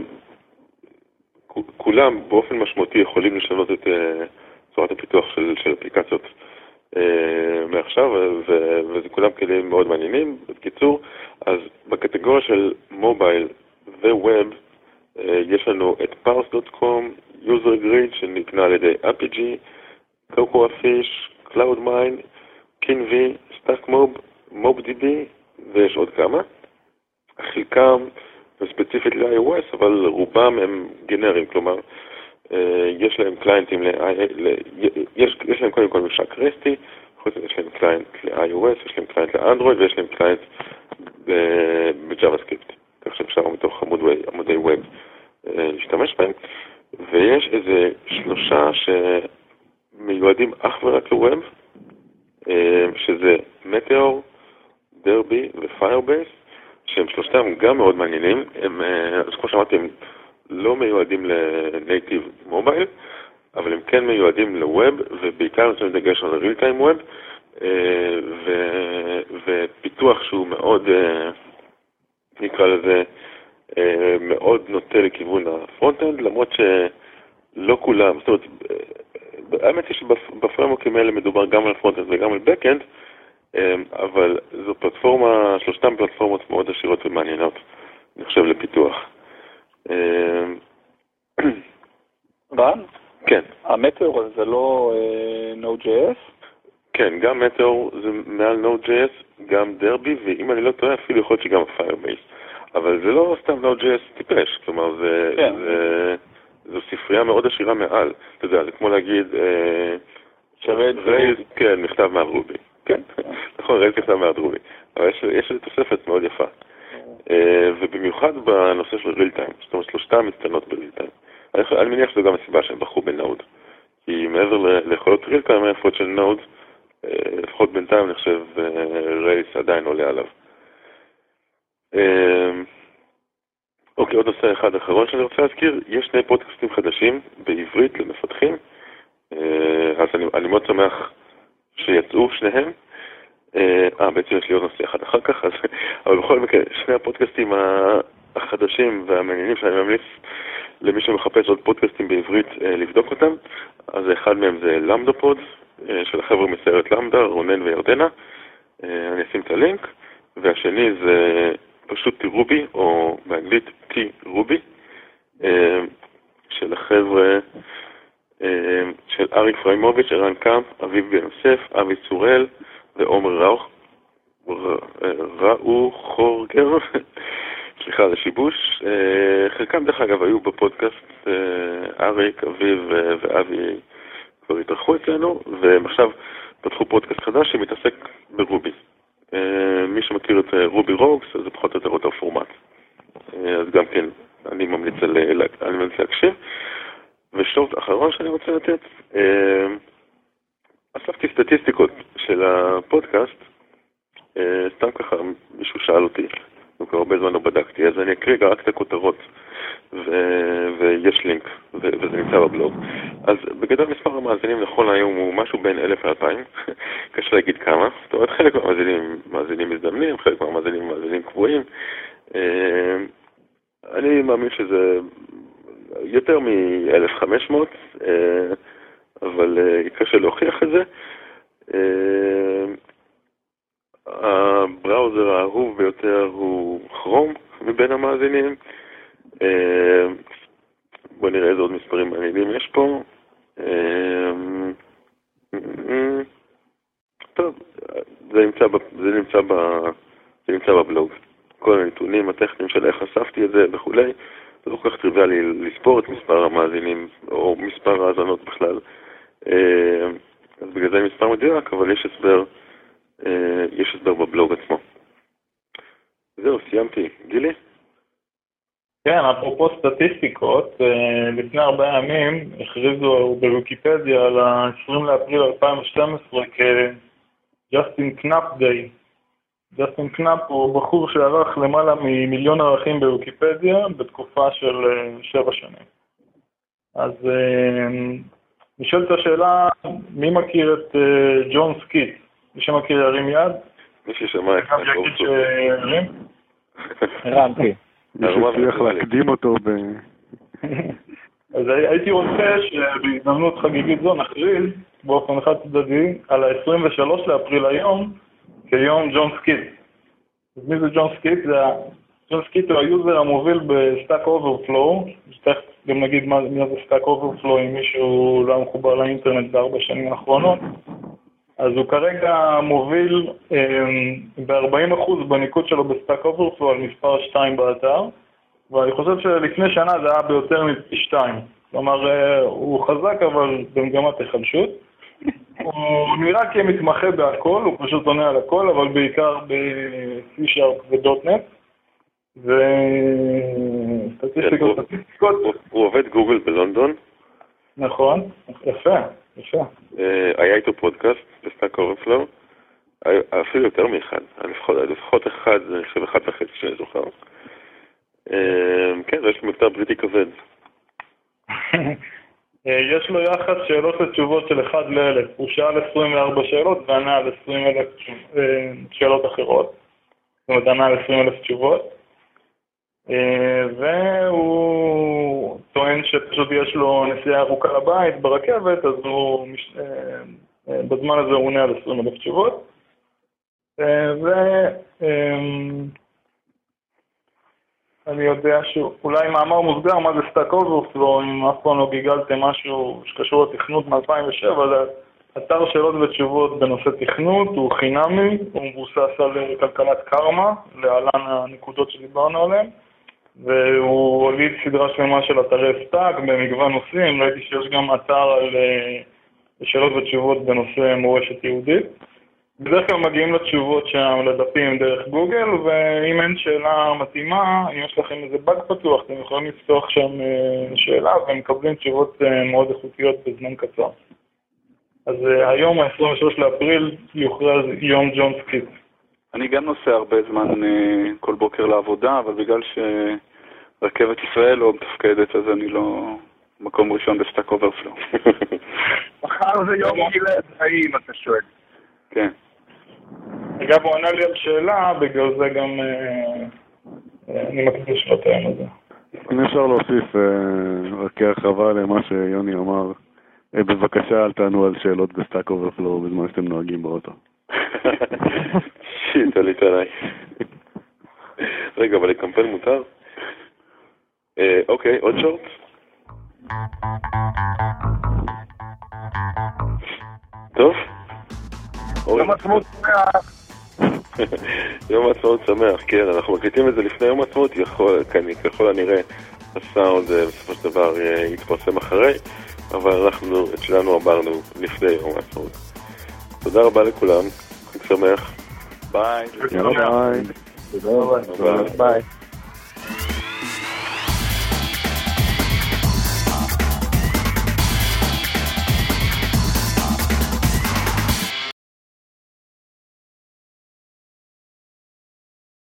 Speaker 1: שכולם באופן משמעותי יכולים לשנות את צורת הפיתוח של אפליקציות מעכשיו, וזה כולם כלים מאוד מעניינים. בקיצור, אז בקטגוריה של מובייל וווב, יש לנו את parse.com, user grid שנקנה על ידי APG, Cocoa Fish, CloudMine, Kinvi, StackMob, MobDB, ויש עוד כמה. חלקם ספציפית ל-iOS, אבל רובם הם גנריים, כלומר, יש להם קליינטים, יש להם קודם כל ממשק רסטי, יש להם קליינט ל-iOS, יש להם קליינט לאנדרואיד, ויש להם קליינט ב-JavaScript, כך שאפשר מתוך עמודי ווב להשתמש בהם, ויש איזה 3 שמיועדים אך ורק לווב, שזה Meteor, Derby ו-Firebase, שהם שלושתם גם מאוד מעניינים. הם, אז כמו שאמרתי, הם לא מיועדים לנייטיב מובייל, אבל הם כן מיועדים לווב, ובעיקר נותנים דגש על real-time web, ופיתוח שהוא מאוד, נקרא לזה, מאוד נוטה לכיוון הפרונט-אנד, למרות שלא כולם, זאת אומרת, האמת היא שבפרמוקים האלה מדובר גם על פרונט-אנד וגם על בק-אנד, אבל זו פלטפורמה, שלושתם פלטפורמות מאוד עשירות ומעניינות, אני חושב, לפיתוח.
Speaker 6: רן?
Speaker 1: כן.
Speaker 6: המטאור הזה לא Node.js?
Speaker 1: כן, גם מטאור זה מעל Node.js, גם דרבי, ואם אני לא טועה אפילו יכול להיות שגם Firebase. אבל זה לא סתם Node.js טיפש, כלומר זו ספרייה מאוד עשירה מעל. אתה יודע, זה כמו להגיד, רייז, כן, נכתב מעל רובי. כן, נכון, רייז נכתב מעל רובי. אבל יש איזו תוספת מאוד יפה. ובמיוחד בנושא של real time, זאת אומרת, שלושתם מצטיינות ב-real time. אני מניח שזו גם הסיבה שהם בחרו בנוד. כי מעבר ליכולות real time, היפות של נוד, לפחות בינתיים אני חושב רייס עדיין עולה עליו. אוקיי, עוד נושא אחד אחרון שאני רוצה להזכיר, יש שני פודקאסטים חדשים בעברית למפתחים, אז אני מאוד שמח שיצאו שניהם. בעצם יש לי עוד נושא אחד אחר כך, אבל בכל מקרה, שני הפודקאסטים החדשים והמעניינים שאני ממליץ למי שמחפש עוד פודקאסטים בעברית לבדוק אותם. אז אחד מהם זה למדה פוד, של החבר'ה מסיירת למדה, רונן וירדנה, אני אשים את הלינק, והשני זה פשוט רובי, או באנגלית רובי, של החבר'ה של אריק פריימוביץ', ערן קאמפ, אביב בן יוסף, אבי צורל ועומר ראו חורגר, סליחה על השיבוש. חלקם דרך אגב היו בפודקאסט, אריק, אביב ואבי כבר התארחו אצלנו, והם עכשיו פתחו פודקאסט חדש שמתעסק ברובי. מי שמכיר את רובי רוגס, אז זה פחות או יותר אותו פורמט. אז גם כן, אני ממליץ להקשיב. ושלב אחרון שאני רוצה לתת, אספתי סטטיסטיקות של הפודקאסט, סתם ככה מישהו שאל אותי, וכבר הרבה זמן לא בדקתי, אז אני אקריא רק את הכותרות, ויש לינק, וזה נמצא בבלוג. אז בגדול מספר המאזינים נכון היום הוא משהו בין 1,000 ל-2,000, קשה להגיד כמה, זאת אומרת חלק מהמאזינים מזדמנים, חלק מהמאזינים קבועים. אני מאמין שזה יותר מ-1,500, אבל קשה להוכיח את זה. הבראוזר האהוב ביותר הוא כרום מבין המאזינים. בוא נראה איזה עוד מספרים מעניינים יש פה. טוב, זה נמצא בבלוג. כל הנתונים הטכניים של איך אספתי את זה וכולי. זה לא כל כך טריוויאלי לספור את מספר המאזינים או מספר האזנות בכלל. אז בגלל זה מספר מדויק, אבל יש הסבר בבלוג עצמו. זהו, סיימתי. גילי?
Speaker 7: כן, אפרופו סטטיסטיקות, לפני 4 ימים הכריזו בוויקיפדיה על ה-20 לאפריל 2012 כג'סטין קנאפ דיי. ג'סטין קנאפ הוא בחור שערך למעלה מ1,000,000 ערכים בוויקיפדיה בתקופה של 7 שנים. אז נשאלת השאלה, מי מכיר את ג'ון סקיט? מי שמכיר ירים יד?
Speaker 1: מי ששמע את זה.
Speaker 5: הרמתי.
Speaker 3: מי שצריך להקדים אותו
Speaker 7: אז הייתי רוצה שבהזדמנות חגיגית זו נכריז באופן חד צדדי על ה-23 לאפריל היום כיום ג'ון סקיט. אז מי זה ג'ון סקיט? ג'ון סקיט הוא היוזר המוביל בסטאק אוברפלואו, שתכף גם נגיד מה זה סטאק אוברפלואו אם מישהו לא מחובר לאינטרנט ב4 שנים האחרונות. אז הוא כרגע מוביל ב-40% בניקוד שלו בסטאק אוברפלואו על מספר 2 באתר, ואני חושב שלפני שנה זה היה ביותר מ2. כלומר, הוא חזק אבל במגמת החלשות. הוא נראה כמתמחה בהכל, הוא פשוט עונה על הכל, אבל בעיקר ב-C# ו.NET. וסטטיסטיקות.
Speaker 1: הוא עובד גוגל בלונדון.
Speaker 7: נכון, יפה.
Speaker 1: היה איתו פודקאסט בסטאק אוברפלואו, אפילו יותר מאחד, לפחות אחד, אני חושב 1.5 שאני זוכר. כן, יש מבטא בריטי כבד.
Speaker 7: יש לו יחס שאלות ותשובות של 1 ל-1,000. הוא שאל 24 שאלות וענה על 20,000 שאלות אחרות. זאת אומרת, ענה על 20,000 תשובות. והוא טוען שפשוט יש לו נסיעה ארוכה לבית ברכבת, אז הוא בזמן הזה הוא עונה על 20,000 תשובות. אני יודע שאולי מאמר מוסגר מה זה סטאק אוברפלואו, אם אף פעם לא גיגלתם משהו שקשור לתכנות מ-2007, אתר שאלות ותשובות בנושא תכנות, הוא חינמי, הוא מבוסס על כלכלת קרמה, להלן הנקודות שדיברנו עליהן, והוא הוליד סדרה שלמה של אתרי סטאק במגוון נושאים. ראיתי שיש גם אתר על שאלות ותשובות בנושא מורשת יהודית. בדרך כלל מגיעים לתשובות שם לדפים דרך גוגל, ואם אין שאלה מתאימה, אם יש לכם איזה באג פתוח, אתם יכולים לפתוח שם שאלה ומקבלים תשובות מאוד איכותיות בזמן קצר. אז היום, ה-23 לאפריל, יוכרז יום ג'ון סקיט.
Speaker 6: אני גם נוסע הרבה זמן כל בוקר לעבודה, אבל בגלל רכבת ישראל לא מתפקדת, אז אני לא מקום ראשון בסטאק אוברפלו.
Speaker 2: מחר זה יום גילת חיים, אתה שואל.
Speaker 6: כן.
Speaker 7: אגב, הוא עונה לי על שאלה, בגלל זה גם אני מקדיש לו את היום הזה.
Speaker 3: אם אפשר להוסיף רק כהרחבה למה שיוני אמר, בבקשה אל תענו על שאלות בסטאק אוברפלו בזמן שאתם נוהגים באוטו.
Speaker 1: שיט, עלית עליי. רגע, אבל לקמפל מותר? אוקיי, עוד שורט? טוב?
Speaker 2: יום עצמאות שמח.
Speaker 1: יום עצמאות שמח, כן, אנחנו מקליטים את זה לפני יום עצמאות, ככל הנראה הסאונד בסופו של דבר יתפרסם אחרי, אבל אנחנו את שלנו עברנו לפני יום עצמאות. תודה רבה לכולם, חג שמח.
Speaker 6: ביי.
Speaker 3: ביי.
Speaker 2: ביי.